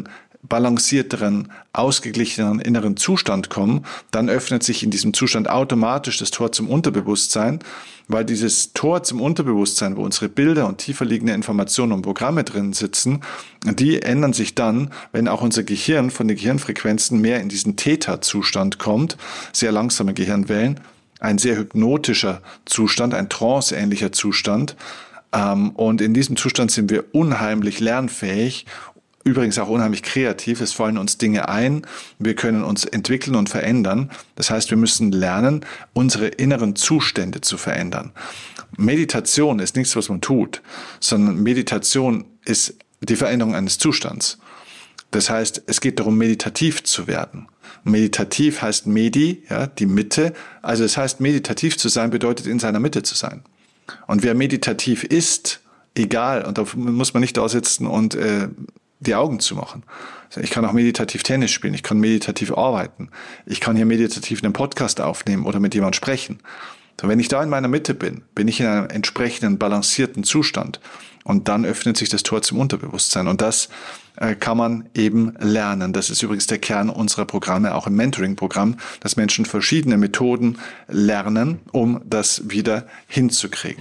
balancierteren, ausgeglicheneren inneren Zustand kommen, dann öffnet sich in diesem Zustand automatisch das Tor zum Unterbewusstsein, weil dieses Tor zum Unterbewusstsein, wo unsere Bilder und tiefer liegende Informationen und Programme drin sitzen, die ändern sich dann, wenn auch unser Gehirn von den Gehirnfrequenzen mehr in diesen Theta-Zustand kommt, sehr langsame Gehirnwellen, ein sehr hypnotischer Zustand, ein tranceähnlicher Zustand. Und in diesem Zustand sind wir unheimlich lernfähig, übrigens auch unheimlich kreativ. Es fallen uns Dinge ein, wir können uns entwickeln und verändern. Das heißt, wir müssen lernen, unsere inneren Zustände zu verändern. Meditation ist nichts, was man tut, sondern Meditation ist die Veränderung eines Zustands. Das heißt, es geht darum, meditativ zu werden. Meditativ heißt Medi, ja, die Mitte. Also es heißt, meditativ zu sein bedeutet, in seiner Mitte zu sein. Und wer meditativ ist, egal, und da muss man nicht da sitzen und die Augen zu machen. Ich kann auch meditativ Tennis spielen, ich kann meditativ arbeiten, ich kann hier meditativ einen Podcast aufnehmen oder mit jemandem sprechen. So, wenn ich da in meiner Mitte bin, bin ich in einem entsprechenden balancierten Zustand und dann öffnet sich das Tor zum Unterbewusstsein und das kann man eben lernen. Das ist übrigens der Kern unserer Programme, auch im Mentoring-Programm, dass Menschen verschiedene Methoden lernen, um das wieder hinzukriegen.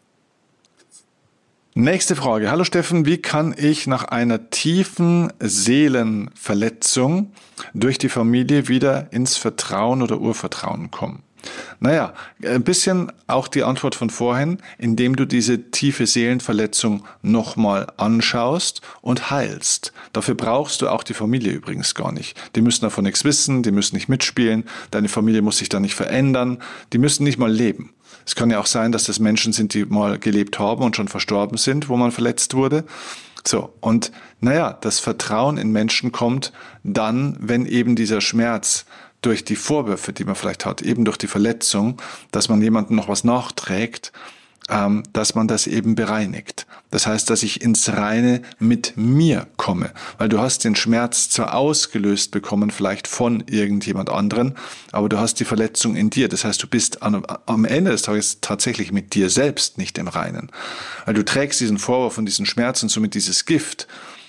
Nächste Frage. Hallo Steffen, wie kann ich nach einer tiefen Seelenverletzung durch die Familie wieder ins Vertrauen oder Urvertrauen kommen? Naja, ein bisschen auch die Antwort von vorhin, indem du diese tiefe Seelenverletzung nochmal anschaust und heilst. Dafür brauchst du auch die Familie übrigens gar nicht. Die müssen davon nichts wissen, die müssen nicht mitspielen, deine Familie muss sich da nicht verändern, die müssen nicht mal leben. Es kann ja auch sein, dass das Menschen sind, die mal gelebt haben und schon verstorben sind, wo man verletzt wurde. So, und naja, das Vertrauen in Menschen kommt dann, wenn eben dieser Schmerz durch die Vorwürfe, die man vielleicht hat, eben durch die Verletzung, dass man jemandem noch was nachträgt, dass man das eben bereinigt. Das heißt, dass ich ins Reine mit mir komme, weil du hast den Schmerz zwar ausgelöst bekommen, vielleicht von irgendjemand anderen, aber du hast die Verletzung in dir. Das heißt, du bist am Ende des Tages tatsächlich mit dir selbst nicht im Reinen, weil du trägst diesen Vorwurf und diesen Schmerz und somit dieses Gift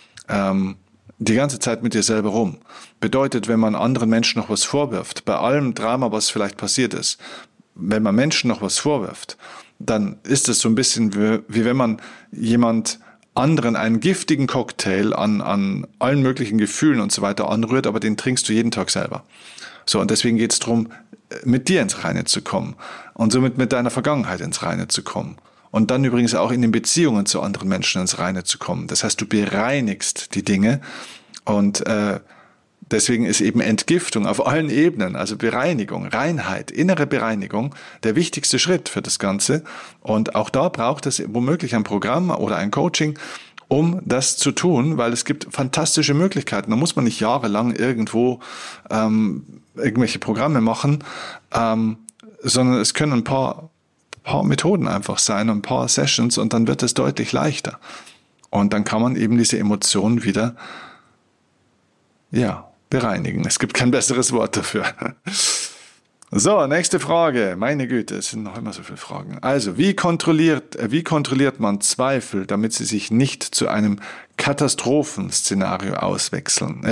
die ganze Zeit mit dir selber rum. Bedeutet, wenn man anderen Menschen noch was vorwirft, bei allem Drama, was vielleicht passiert ist, wenn man Menschen noch was vorwirft, dann ist es so ein bisschen wie wenn man jemand anderen einen giftigen Cocktail an allen möglichen Gefühlen und so weiter anrührt, aber den trinkst du jeden Tag selber. So, und deswegen geht es darum, mit dir ins Reine zu kommen und somit mit deiner Vergangenheit ins Reine zu kommen. Und dann übrigens auch in den Beziehungen zu anderen Menschen ins Reine zu kommen. Das heißt, du bereinigst die Dinge und deswegen ist eben Entgiftung auf allen Ebenen, also Bereinigung, Reinheit, innere Bereinigung, der wichtigste Schritt für das Ganze. Und auch da braucht es womöglich ein Programm oder ein Coaching, um das zu tun, weil es gibt fantastische Möglichkeiten. Da muss man nicht jahrelang irgendwo irgendwelche Programme machen, sondern es können ein paar Methoden einfach sein, ein paar Sessions und dann wird es deutlich leichter. Und dann kann man eben diese Emotionen wieder, bereinigen. Es gibt kein besseres Wort dafür. So, nächste Frage. Meine Güte, es sind noch immer so viele Fragen. Also, wie kontrolliert man Zweifel, damit sie sich nicht zu einem Katastrophenszenario auswechseln,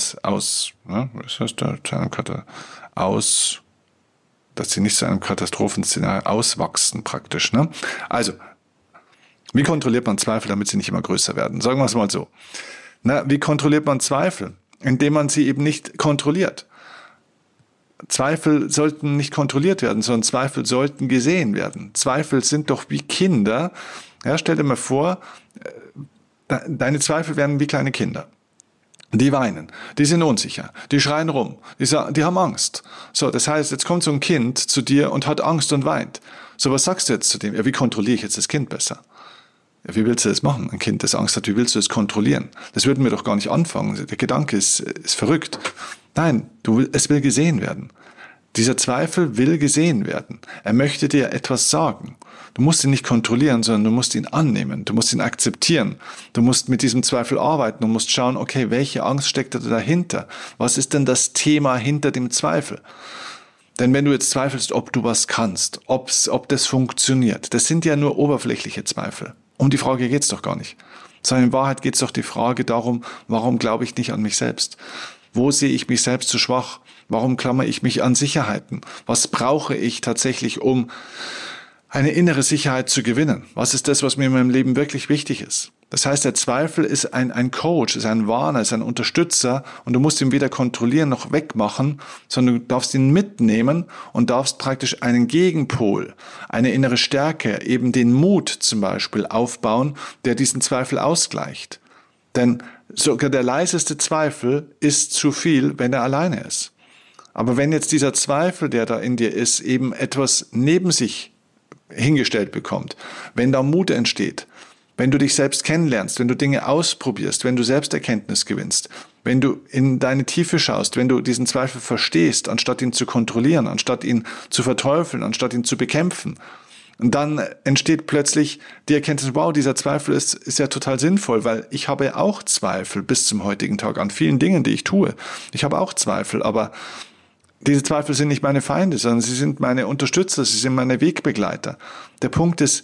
dass sie nicht zu einem Katastrophenszenario auswachsen praktisch, ne? Also, wie kontrolliert man Zweifel, damit sie nicht immer größer werden? Sagen wir es mal so. Wie kontrolliert man Zweifel? Indem man sie eben nicht kontrolliert. Zweifel sollten nicht kontrolliert werden, sondern Zweifel sollten gesehen werden. Zweifel sind doch wie Kinder. Ja, stell dir mal vor, deine Zweifel werden wie kleine Kinder. Die weinen, die sind unsicher, die schreien rum, die haben Angst. So, das heißt, jetzt kommt so ein Kind zu dir und hat Angst und weint. So, was sagst du jetzt zu dem? Ja, wie kontrolliere ich jetzt das Kind besser? Ja, wie willst du das machen? Ein Kind, das Angst hat, wie willst du das kontrollieren? Das würden wir doch gar nicht anfangen. Der Gedanke ist verrückt. Nein, es will gesehen werden. Dieser Zweifel will gesehen werden. Er möchte dir etwas sagen. Du musst ihn nicht kontrollieren, sondern du musst ihn annehmen. Du musst ihn akzeptieren. Du musst mit diesem Zweifel arbeiten. Du musst schauen, okay, welche Angst steckt da dahinter? Was ist denn das Thema hinter dem Zweifel? Denn wenn du jetzt zweifelst, ob du was kannst, ob das funktioniert, das sind ja nur oberflächliche Zweifel. Um die Frage geht's doch gar nicht. sondern in Wahrheit geht es doch die Frage darum, warum glaube ich nicht an mich selbst? Wo sehe ich mich selbst zu schwach? Warum klammere ich mich an Sicherheiten? Was brauche ich tatsächlich, um eine innere Sicherheit zu gewinnen? Was ist das, was mir in meinem Leben wirklich wichtig ist? Das heißt, der Zweifel ist ein Coach, ist ein Warner, ist ein Unterstützer und du musst ihn weder kontrollieren noch wegmachen, sondern du darfst ihn mitnehmen und darfst praktisch einen Gegenpol, eine innere Stärke, eben den Mut zum Beispiel aufbauen, der diesen Zweifel ausgleicht. Denn sogar der leiseste Zweifel ist zu viel, wenn er alleine ist. Aber wenn jetzt dieser Zweifel, der da in dir ist, eben etwas neben sich hingestellt bekommt, wenn da Mut entsteht, wenn du dich selbst kennenlernst, wenn du Dinge ausprobierst, wenn du Selbsterkenntnis gewinnst, wenn du in deine Tiefe schaust, wenn du diesen Zweifel verstehst, anstatt ihn zu kontrollieren, anstatt ihn zu verteufeln, anstatt ihn zu bekämpfen, und dann entsteht plötzlich die Erkenntnis, wow, dieser Zweifel ist ja total sinnvoll, weil ich habe auch Zweifel bis zum heutigen Tag an vielen Dingen, die ich tue. Ich habe auch Zweifel, aber diese Zweifel sind nicht meine Feinde, sondern sie sind meine Unterstützer, sie sind meine Wegbegleiter. Der Punkt ist,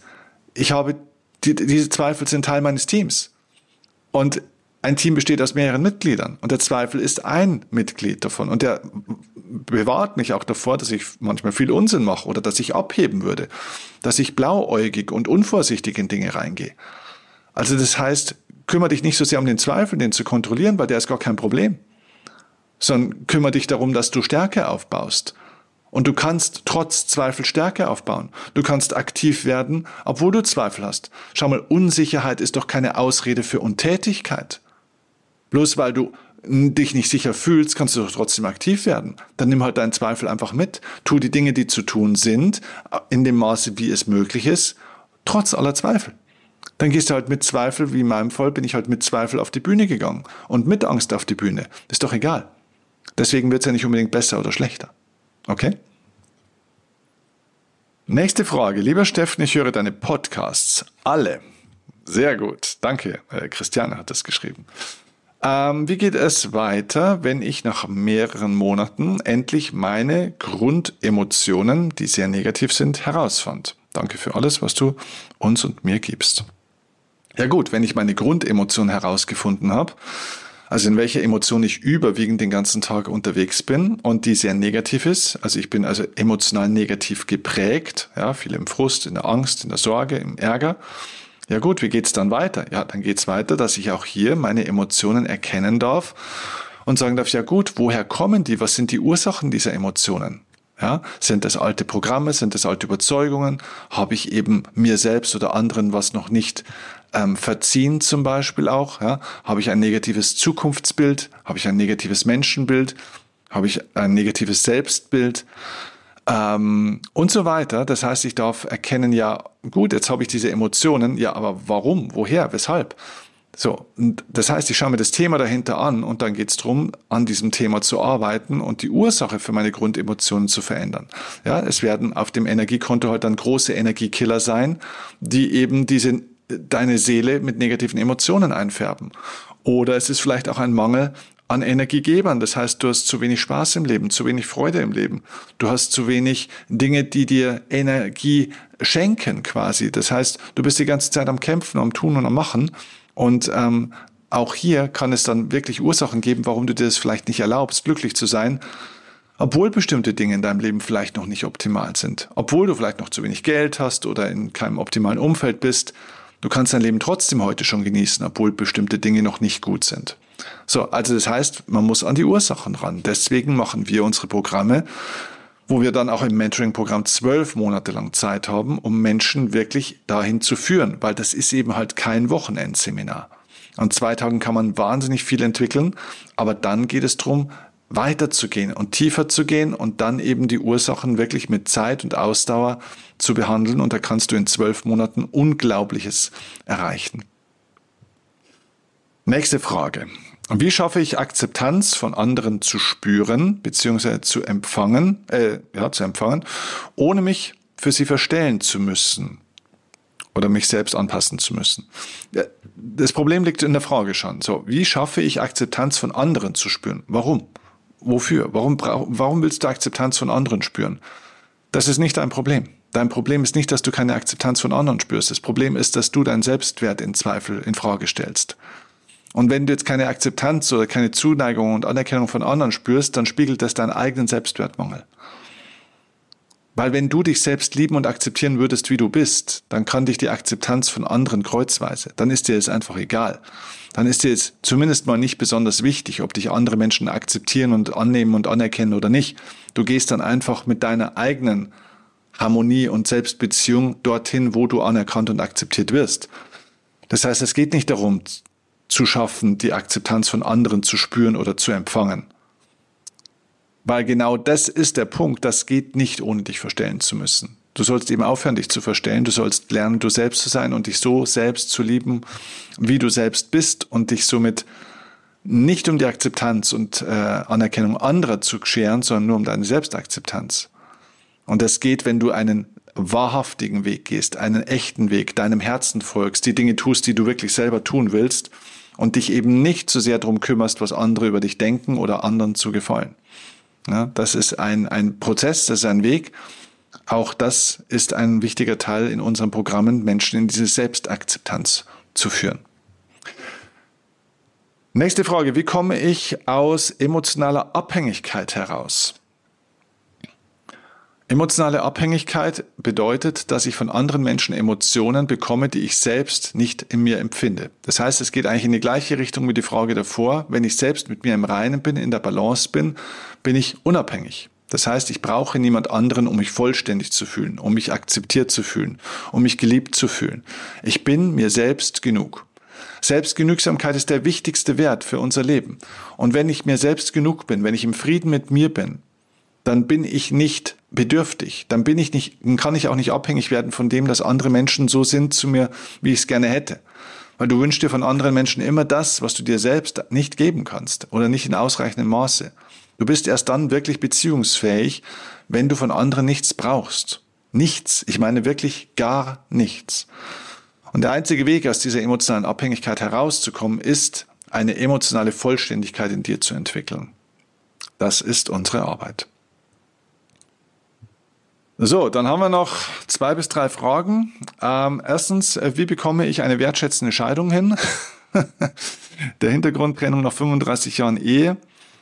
diese Zweifel sind Teil meines Teams. Und ein Team besteht aus mehreren Mitgliedern. Und der Zweifel ist ein Mitglied davon. Und der bewahrt mich auch davor, dass ich manchmal viel Unsinn mache oder dass ich abheben würde. Dass ich blauäugig und unvorsichtig in Dinge reingehe. Also das heißt, kümmere dich nicht so sehr um den Zweifel, den zu kontrollieren, weil der ist gar kein Problem. Sondern kümmere dich darum, dass du Stärke aufbaust. Und du kannst trotz Zweifel Stärke aufbauen. Du kannst aktiv werden, obwohl du Zweifel hast. Schau mal, Unsicherheit ist doch keine Ausrede für Untätigkeit. Bloß weil du dich nicht sicher fühlst, kannst du doch trotzdem aktiv werden. Dann nimm halt deinen Zweifel einfach mit. Tu die Dinge, die zu tun sind, in dem Maße, wie es möglich ist, trotz aller Zweifel. Dann gehst du halt mit Zweifel, wie in meinem Fall, bin ich halt mit Zweifel auf die Bühne gegangen. Und mit Angst auf die Bühne. Ist doch egal. Deswegen wird es ja nicht unbedingt besser oder schlechter. Okay? Nächste Frage. Lieber Steffen, ich höre deine Podcasts. Alle. Sehr gut. Danke. Christiane hat das geschrieben. Wie geht es weiter, wenn ich nach mehreren Monaten endlich meine Grundemotionen, die sehr negativ sind, herausfand? Danke für alles, was du uns und mir gibst. Ja gut, wenn ich meine Grundemotion herausgefunden habe, also in welcher Emotion ich überwiegend den ganzen Tag unterwegs bin und die sehr negativ ist, also ich bin also emotional negativ geprägt, ja, viel im Frust, in der Angst, in der Sorge, im Ärger. Ja gut, wie geht's dann weiter? Ja, dann geht's weiter, dass ich auch hier meine Emotionen erkennen darf und sagen darf, ja gut, woher kommen die? Was sind die Ursachen dieser Emotionen? Ja, sind das alte Programme, sind das alte Überzeugungen? Habe ich eben mir selbst oder anderen was noch nicht verziehen zum Beispiel auch? Ja? Habe ich ein negatives Zukunftsbild? Habe ich ein negatives Menschenbild? Habe ich ein negatives Selbstbild? Und so weiter. Das heißt, ich darf erkennen, ja gut, jetzt habe ich diese Emotionen, ja, aber warum, woher, weshalb? So, und das heißt, ich schaue mir das Thema dahinter an und dann geht es darum, an diesem Thema zu arbeiten und die Ursache für meine Grundemotionen zu verändern. Ja, es werden auf dem Energiekonto halt dann große Energiekiller sein, die eben deine Seele mit negativen Emotionen einfärben. Oder es ist vielleicht auch ein Mangel an Energiegebern. Das heißt, du hast zu wenig Spaß im Leben, zu wenig Freude im Leben. Du hast zu wenig Dinge, die dir Energie schenken quasi. Das heißt, du bist die ganze Zeit am Kämpfen, am Tun und am Machen. Und auch hier kann es dann wirklich Ursachen geben, warum du dir das vielleicht nicht erlaubst, glücklich zu sein, obwohl bestimmte Dinge in deinem Leben vielleicht noch nicht optimal sind. Obwohl du vielleicht noch zu wenig Geld hast oder in keinem optimalen Umfeld bist. Du kannst dein Leben trotzdem heute schon genießen, obwohl bestimmte Dinge noch nicht gut sind. So, also das heißt, man muss an die Ursachen ran. Deswegen machen wir unsere Programme, wo wir dann auch im Mentoring-Programm 12 Monate lang Zeit haben, um Menschen wirklich dahin zu führen, weil das ist eben halt kein Wochenendseminar. An 2 Tagen kann man wahnsinnig viel entwickeln, aber dann geht es darum, weiterzugehen und tiefer zu gehen und dann eben die Ursachen wirklich mit Zeit und Ausdauer zu behandeln und da kannst du in 12 Monaten Unglaubliches erreichen. Nächste Frage. Wie schaffe ich Akzeptanz von anderen zu spüren bzw. zu empfangen, ohne mich für sie verstellen zu müssen oder mich selbst anpassen zu müssen? Das Problem liegt in der Frage schon. So, wie schaffe ich Akzeptanz von anderen zu spüren? Warum? Wofür? Warum willst du Akzeptanz von anderen spüren? Das ist nicht dein Problem. Dein Problem ist nicht, dass du keine Akzeptanz von anderen spürst. Das Problem ist, dass du deinen Selbstwert in Zweifel in Frage stellst. Und wenn du jetzt keine Akzeptanz oder keine Zuneigung und Anerkennung von anderen spürst, dann spiegelt das deinen eigenen Selbstwertmangel. Weil wenn du dich selbst lieben und akzeptieren würdest, wie du bist, dann kann dich die Akzeptanz von anderen kreuzweise. Dann ist dir es einfach egal. Dann ist dir es zumindest mal nicht besonders wichtig, ob dich andere Menschen akzeptieren und annehmen und anerkennen oder nicht. Du gehst dann einfach mit deiner eigenen Harmonie und Selbstbeziehung dorthin, wo du anerkannt und akzeptiert wirst. Das heißt, es geht nicht darum, zu schaffen, die Akzeptanz von anderen zu spüren oder zu empfangen. Weil genau das ist der Punkt, das geht nicht, ohne dich verstellen zu müssen. Du sollst eben aufhören, dich zu verstellen, du sollst lernen, du selbst zu sein und dich so selbst zu lieben, wie du selbst bist und dich somit nicht um die Akzeptanz und Anerkennung anderer zu scheren, sondern nur um deine Selbstakzeptanz. Und das geht, wenn du einen wahrhaftigen Weg gehst, einen echten Weg, deinem Herzen folgst, die Dinge tust, die du wirklich selber tun willst und dich eben nicht so sehr darum kümmerst, was andere über dich denken oder anderen zu gefallen. Ja, das ist ein Prozess, das ist ein Weg. Auch das ist ein wichtiger Teil in unseren Programmen, Menschen in diese Selbstakzeptanz zu führen. Nächste Frage, wie komme ich aus emotionaler Abhängigkeit heraus? Emotionale Abhängigkeit bedeutet, dass ich von anderen Menschen Emotionen bekomme, die ich selbst nicht in mir empfinde. Das heißt, es geht eigentlich in die gleiche Richtung wie die Frage davor. Wenn ich selbst mit mir im Reinen bin, in der Balance bin, bin ich unabhängig. Das heißt, ich brauche niemand anderen, um mich vollständig zu fühlen, um mich akzeptiert zu fühlen, um mich geliebt zu fühlen. Ich bin mir selbst genug. Selbstgenügsamkeit ist der wichtigste Wert für unser Leben. Und wenn ich mir selbst genug bin, wenn ich im Frieden mit mir bin, dann bin ich nicht bedürftig. Dann kann ich auch nicht abhängig werden von dem, dass andere Menschen so sind zu mir, wie ich es gerne hätte. Weil du wünschst dir von anderen Menschen immer das, was du dir selbst nicht geben kannst oder nicht in ausreichendem Maße. Du bist erst dann wirklich beziehungsfähig, wenn du von anderen nichts brauchst. Nichts. Ich meine wirklich gar nichts. Und der einzige Weg, aus dieser emotionalen Abhängigkeit herauszukommen, ist, eine emotionale Vollständigkeit in dir zu entwickeln. Das ist unsere Arbeit. So, dann haben wir noch 2 bis 3 Fragen. Erstens, wie bekomme ich eine wertschätzende Scheidung hin? Der Hintergrund: Trennung nach 35 Jahren Ehe.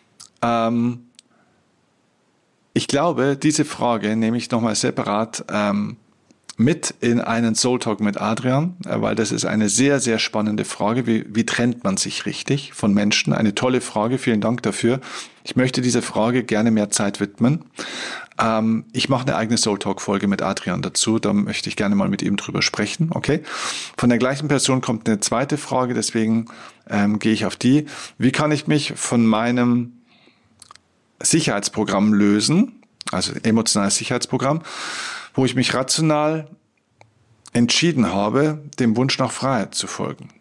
Ich glaube, diese Frage nehme ich nochmal separat mit in einen Soul Talk mit Adrian, weil das ist eine sehr, sehr spannende Frage. Wie trennt man sich richtig von Menschen? Eine tolle Frage, vielen Dank dafür. Ich möchte dieser Frage gerne mehr Zeit widmen. Ich mache eine eigene Soul Talk Folge mit Adrian dazu, da möchte ich gerne mal mit ihm drüber sprechen, okay? Von der gleichen Person kommt eine zweite Frage, deswegen gehe ich auf die. Wie kann ich mich von meinem Sicherheitsprogramm lösen, also emotionales Sicherheitsprogramm, wo ich mich rational entschieden habe, dem Wunsch nach Freiheit zu folgen?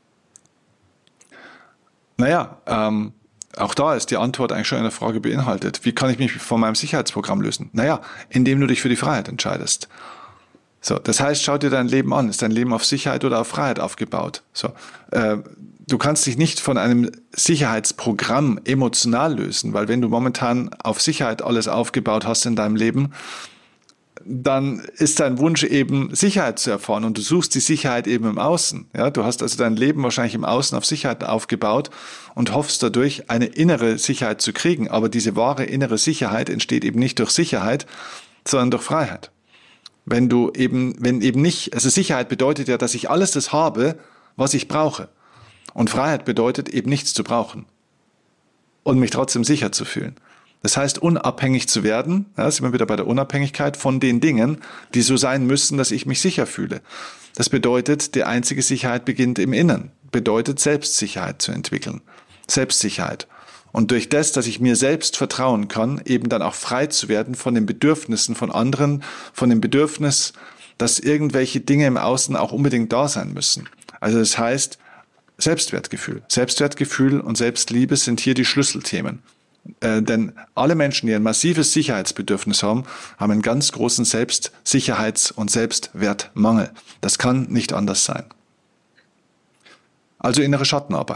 Naja, auch da ist die Antwort eigentlich schon in der Frage beinhaltet. Wie kann ich mich von meinem Sicherheitsprogramm lösen? Naja, indem du dich für die Freiheit entscheidest. So, das heißt, schau dir dein Leben an. Ist dein Leben auf Sicherheit oder auf Freiheit aufgebaut? So, du kannst dich nicht von einem Sicherheitsprogramm emotional lösen, weil wenn du momentan auf Sicherheit alles aufgebaut hast in deinem Leben, dann ist dein Wunsch eben, Sicherheit zu erfahren, und du suchst die Sicherheit eben im Außen. Ja, du hast also dein Leben wahrscheinlich im Außen auf Sicherheit aufgebaut und hoffst dadurch, eine innere Sicherheit zu kriegen. Aber diese wahre innere Sicherheit entsteht eben nicht durch Sicherheit, sondern durch Freiheit. Wenn eben nicht, also Sicherheit bedeutet ja, dass ich alles das habe, was ich brauche. Und Freiheit bedeutet eben nichts zu brauchen und mich trotzdem sicher zu fühlen. Das heißt, unabhängig zu werden, ja, sind wir wieder bei der Unabhängigkeit von den Dingen, die so sein müssen, dass ich mich sicher fühle. Das bedeutet, die einzige Sicherheit beginnt im Innen, bedeutet Selbstsicherheit zu entwickeln. Selbstsicherheit. Und durch das, dass ich mir selbst vertrauen kann, eben dann auch frei zu werden von den Bedürfnissen von anderen, von dem Bedürfnis, dass irgendwelche Dinge im Außen auch unbedingt da sein müssen. Also das heißt, Selbstwertgefühl und Selbstliebe sind hier die Schlüsselthemen. Denn alle Menschen, die ein massives Sicherheitsbedürfnis haben, haben einen ganz großen Selbstsicherheits- und Selbstwertmangel. Das kann nicht anders sein. Also innere Schattenarbeit.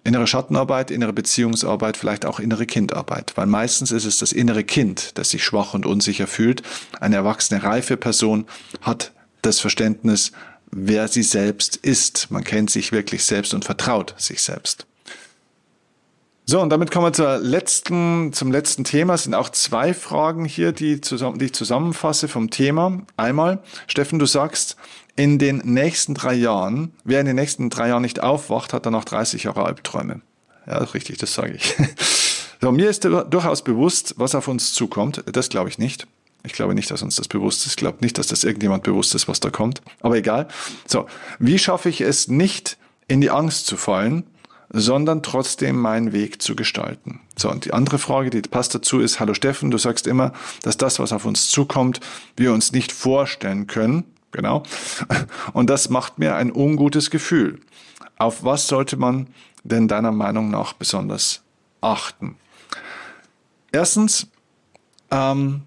Innere Schattenarbeit, innere Beziehungsarbeit, vielleicht auch innere Kindarbeit. Weil meistens ist es das innere Kind, das sich schwach und unsicher fühlt. Eine erwachsene, reife Person hat das Verständnis, wer sie selbst ist. Man kennt sich wirklich selbst und vertraut sich selbst. So, und damit kommen wir zum letzten Thema. Es sind auch 2 Fragen hier, die ich zusammenfasse vom Thema. Einmal, Steffen, du sagst, wer in den nächsten 3 Jahren nicht aufwacht, hat danach 30 Jahre Albträume. Ja, richtig, das sage ich. So, mir ist durchaus bewusst, was auf uns zukommt. Das glaube ich nicht. Ich glaube nicht, dass uns das bewusst ist. Ich glaube nicht, dass das irgendjemand bewusst ist, was da kommt. Aber egal. So, wie schaffe ich es nicht, in die Angst zu fallen, sondern trotzdem meinen Weg zu gestalten? So, und die andere Frage, die passt dazu, ist, hallo Steffen, du sagst immer, dass das, was auf uns zukommt, wir uns nicht vorstellen können. Genau. Und das macht mir ein ungutes Gefühl. Auf was sollte man denn deiner Meinung nach besonders achten? Erstens, der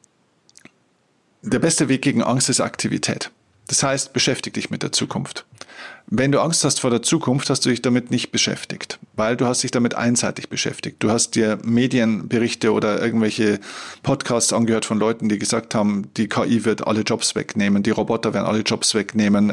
beste Weg gegen Angst ist Aktivität. Das heißt, beschäftige dich mit der Zukunft. Wenn du Angst hast vor der Zukunft, hast du dich damit nicht beschäftigt, weil du hast dich damit einseitig beschäftigt. Du hast dir Medienberichte oder irgendwelche Podcasts angehört von Leuten, die gesagt haben, die KI wird alle Jobs wegnehmen, die Roboter werden alle Jobs wegnehmen,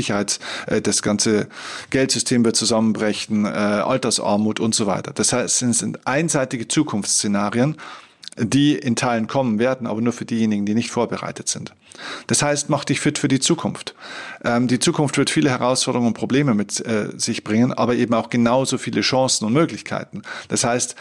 das ganze Geldsystem wird zusammenbrechen, Altersarmut und so weiter. Das heißt, es sind einseitige Zukunftsszenarien, die in Teilen kommen werden, aber nur für diejenigen, die nicht vorbereitet sind. Das heißt, mach dich fit für die Zukunft. Die Zukunft wird viele Herausforderungen und Probleme mit sich bringen, aber eben auch genauso viele Chancen und Möglichkeiten. Das heißt,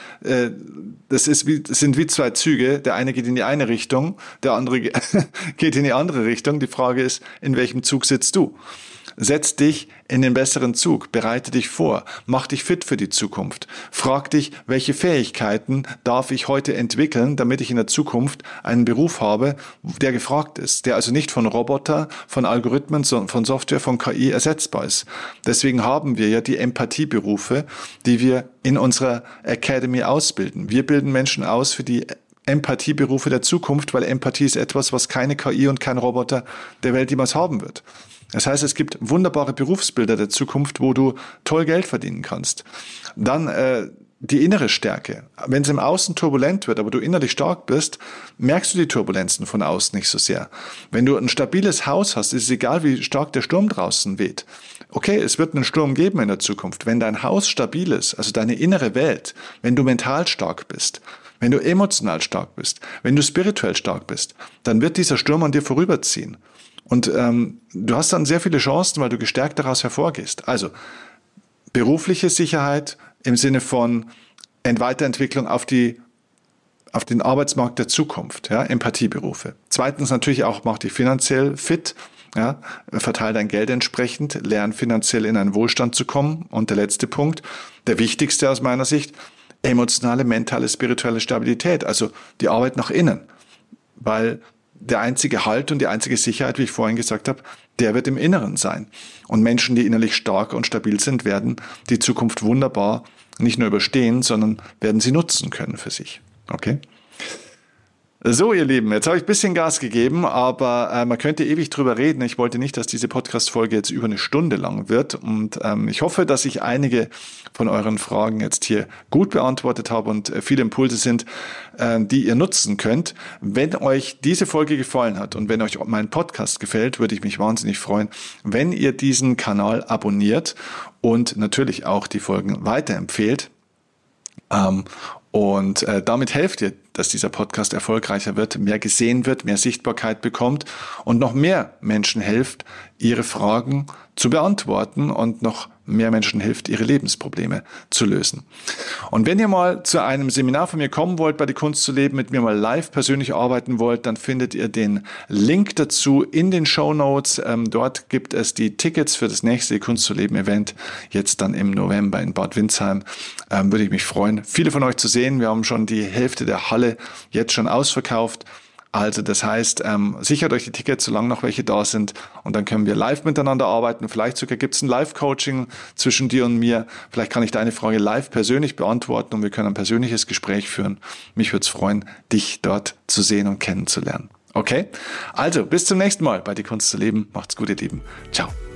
es sind wie 2 Züge. Der eine geht in die eine Richtung, der andere geht in die andere Richtung. Die Frage ist, in welchem Zug sitzt du? Setz dich in den besseren Zug, bereite dich vor, mach dich fit für die Zukunft. Frag dich, welche Fähigkeiten darf ich heute entwickeln, damit ich in der Zukunft einen Beruf habe, der gefragt ist, der also nicht von Roboter, von Algorithmen, sondern von Software, von KI ersetzbar ist. Deswegen haben wir ja die Empathieberufe, die wir in unserer Academy ausbilden. Wir bilden Menschen aus für die Empathieberufe der Zukunft, weil Empathie ist etwas, was keine KI und kein Roboter der Welt jemals haben wird. Das heißt, es gibt wunderbare Berufsbilder der Zukunft, wo du toll Geld verdienen kannst. Dann die innere Stärke. Wenn es im Außen turbulent wird, aber du innerlich stark bist, merkst du die Turbulenzen von außen nicht so sehr. Wenn du ein stabiles Haus hast, ist es egal, wie stark der Sturm draußen weht. Okay, es wird einen Sturm geben in der Zukunft. Wenn dein Haus stabil ist, also deine innere Welt, wenn du mental stark bist, wenn du emotional stark bist, wenn du spirituell stark bist, dann wird dieser Sturm an dir vorüberziehen. Und du hast dann sehr viele Chancen, weil du gestärkt daraus hervorgehst. Also berufliche Sicherheit im Sinne von Weiterentwicklung auf den Arbeitsmarkt der Zukunft, ja, Empathieberufe. Zweitens natürlich auch, mach dich finanziell fit, ja, verteile dein Geld entsprechend, lern finanziell in einen Wohlstand zu kommen. Und der letzte Punkt, der wichtigste aus meiner Sicht, emotionale, mentale, spirituelle Stabilität, also die Arbeit nach innen. Weil der einzige Halt und die einzige Sicherheit, wie ich vorhin gesagt habe, der wird im Inneren sein. Und Menschen, die innerlich stark und stabil sind, werden die Zukunft wunderbar nicht nur überstehen, sondern werden sie nutzen können für sich. Okay? So, ihr Lieben, jetzt habe ich ein bisschen Gas gegeben, aber man könnte ewig drüber reden. Ich wollte nicht, dass diese Podcast-Folge jetzt über 1 Stunde lang wird. Und ich hoffe, dass ich einige von euren Fragen jetzt hier gut beantwortet habe und viele Impulse sind, die ihr nutzen könnt. Wenn euch diese Folge gefallen hat und wenn euch mein Podcast gefällt, würde ich mich wahnsinnig freuen, wenn ihr diesen Kanal abonniert und natürlich auch die Folgen weiterempfehlt. Und damit helft ihr, dass dieser Podcast erfolgreicher wird, mehr gesehen wird, mehr Sichtbarkeit bekommt und noch mehr Menschen hilft, ihre Fragen zu beantworten und noch mehr Menschen hilft, ihre Lebensprobleme zu lösen. Und wenn ihr mal zu einem Seminar von mir kommen wollt, bei Die Kunst zu leben, mit mir mal live persönlich arbeiten wollt, dann findet ihr den Link dazu in den Shownotes. Dort gibt es die Tickets für das nächste Die Kunst zu leben Event, jetzt dann im November in Bad Windsheim. Würde ich mich freuen, viele von euch zu sehen. Wir haben schon die Hälfte der Halle jetzt schon ausverkauft. Also das heißt, sichert euch die Tickets, solange noch welche da sind, und dann können wir live miteinander arbeiten. Vielleicht sogar gibt es ein Live-Coaching zwischen dir und mir. Vielleicht kann ich deine Frage live persönlich beantworten und wir können ein persönliches Gespräch führen. Mich würde es freuen, dich dort zu sehen und kennenzulernen. Okay? Also, bis zum nächsten Mal bei Die Kunst zu leben. Macht's gut, ihr Lieben. Ciao.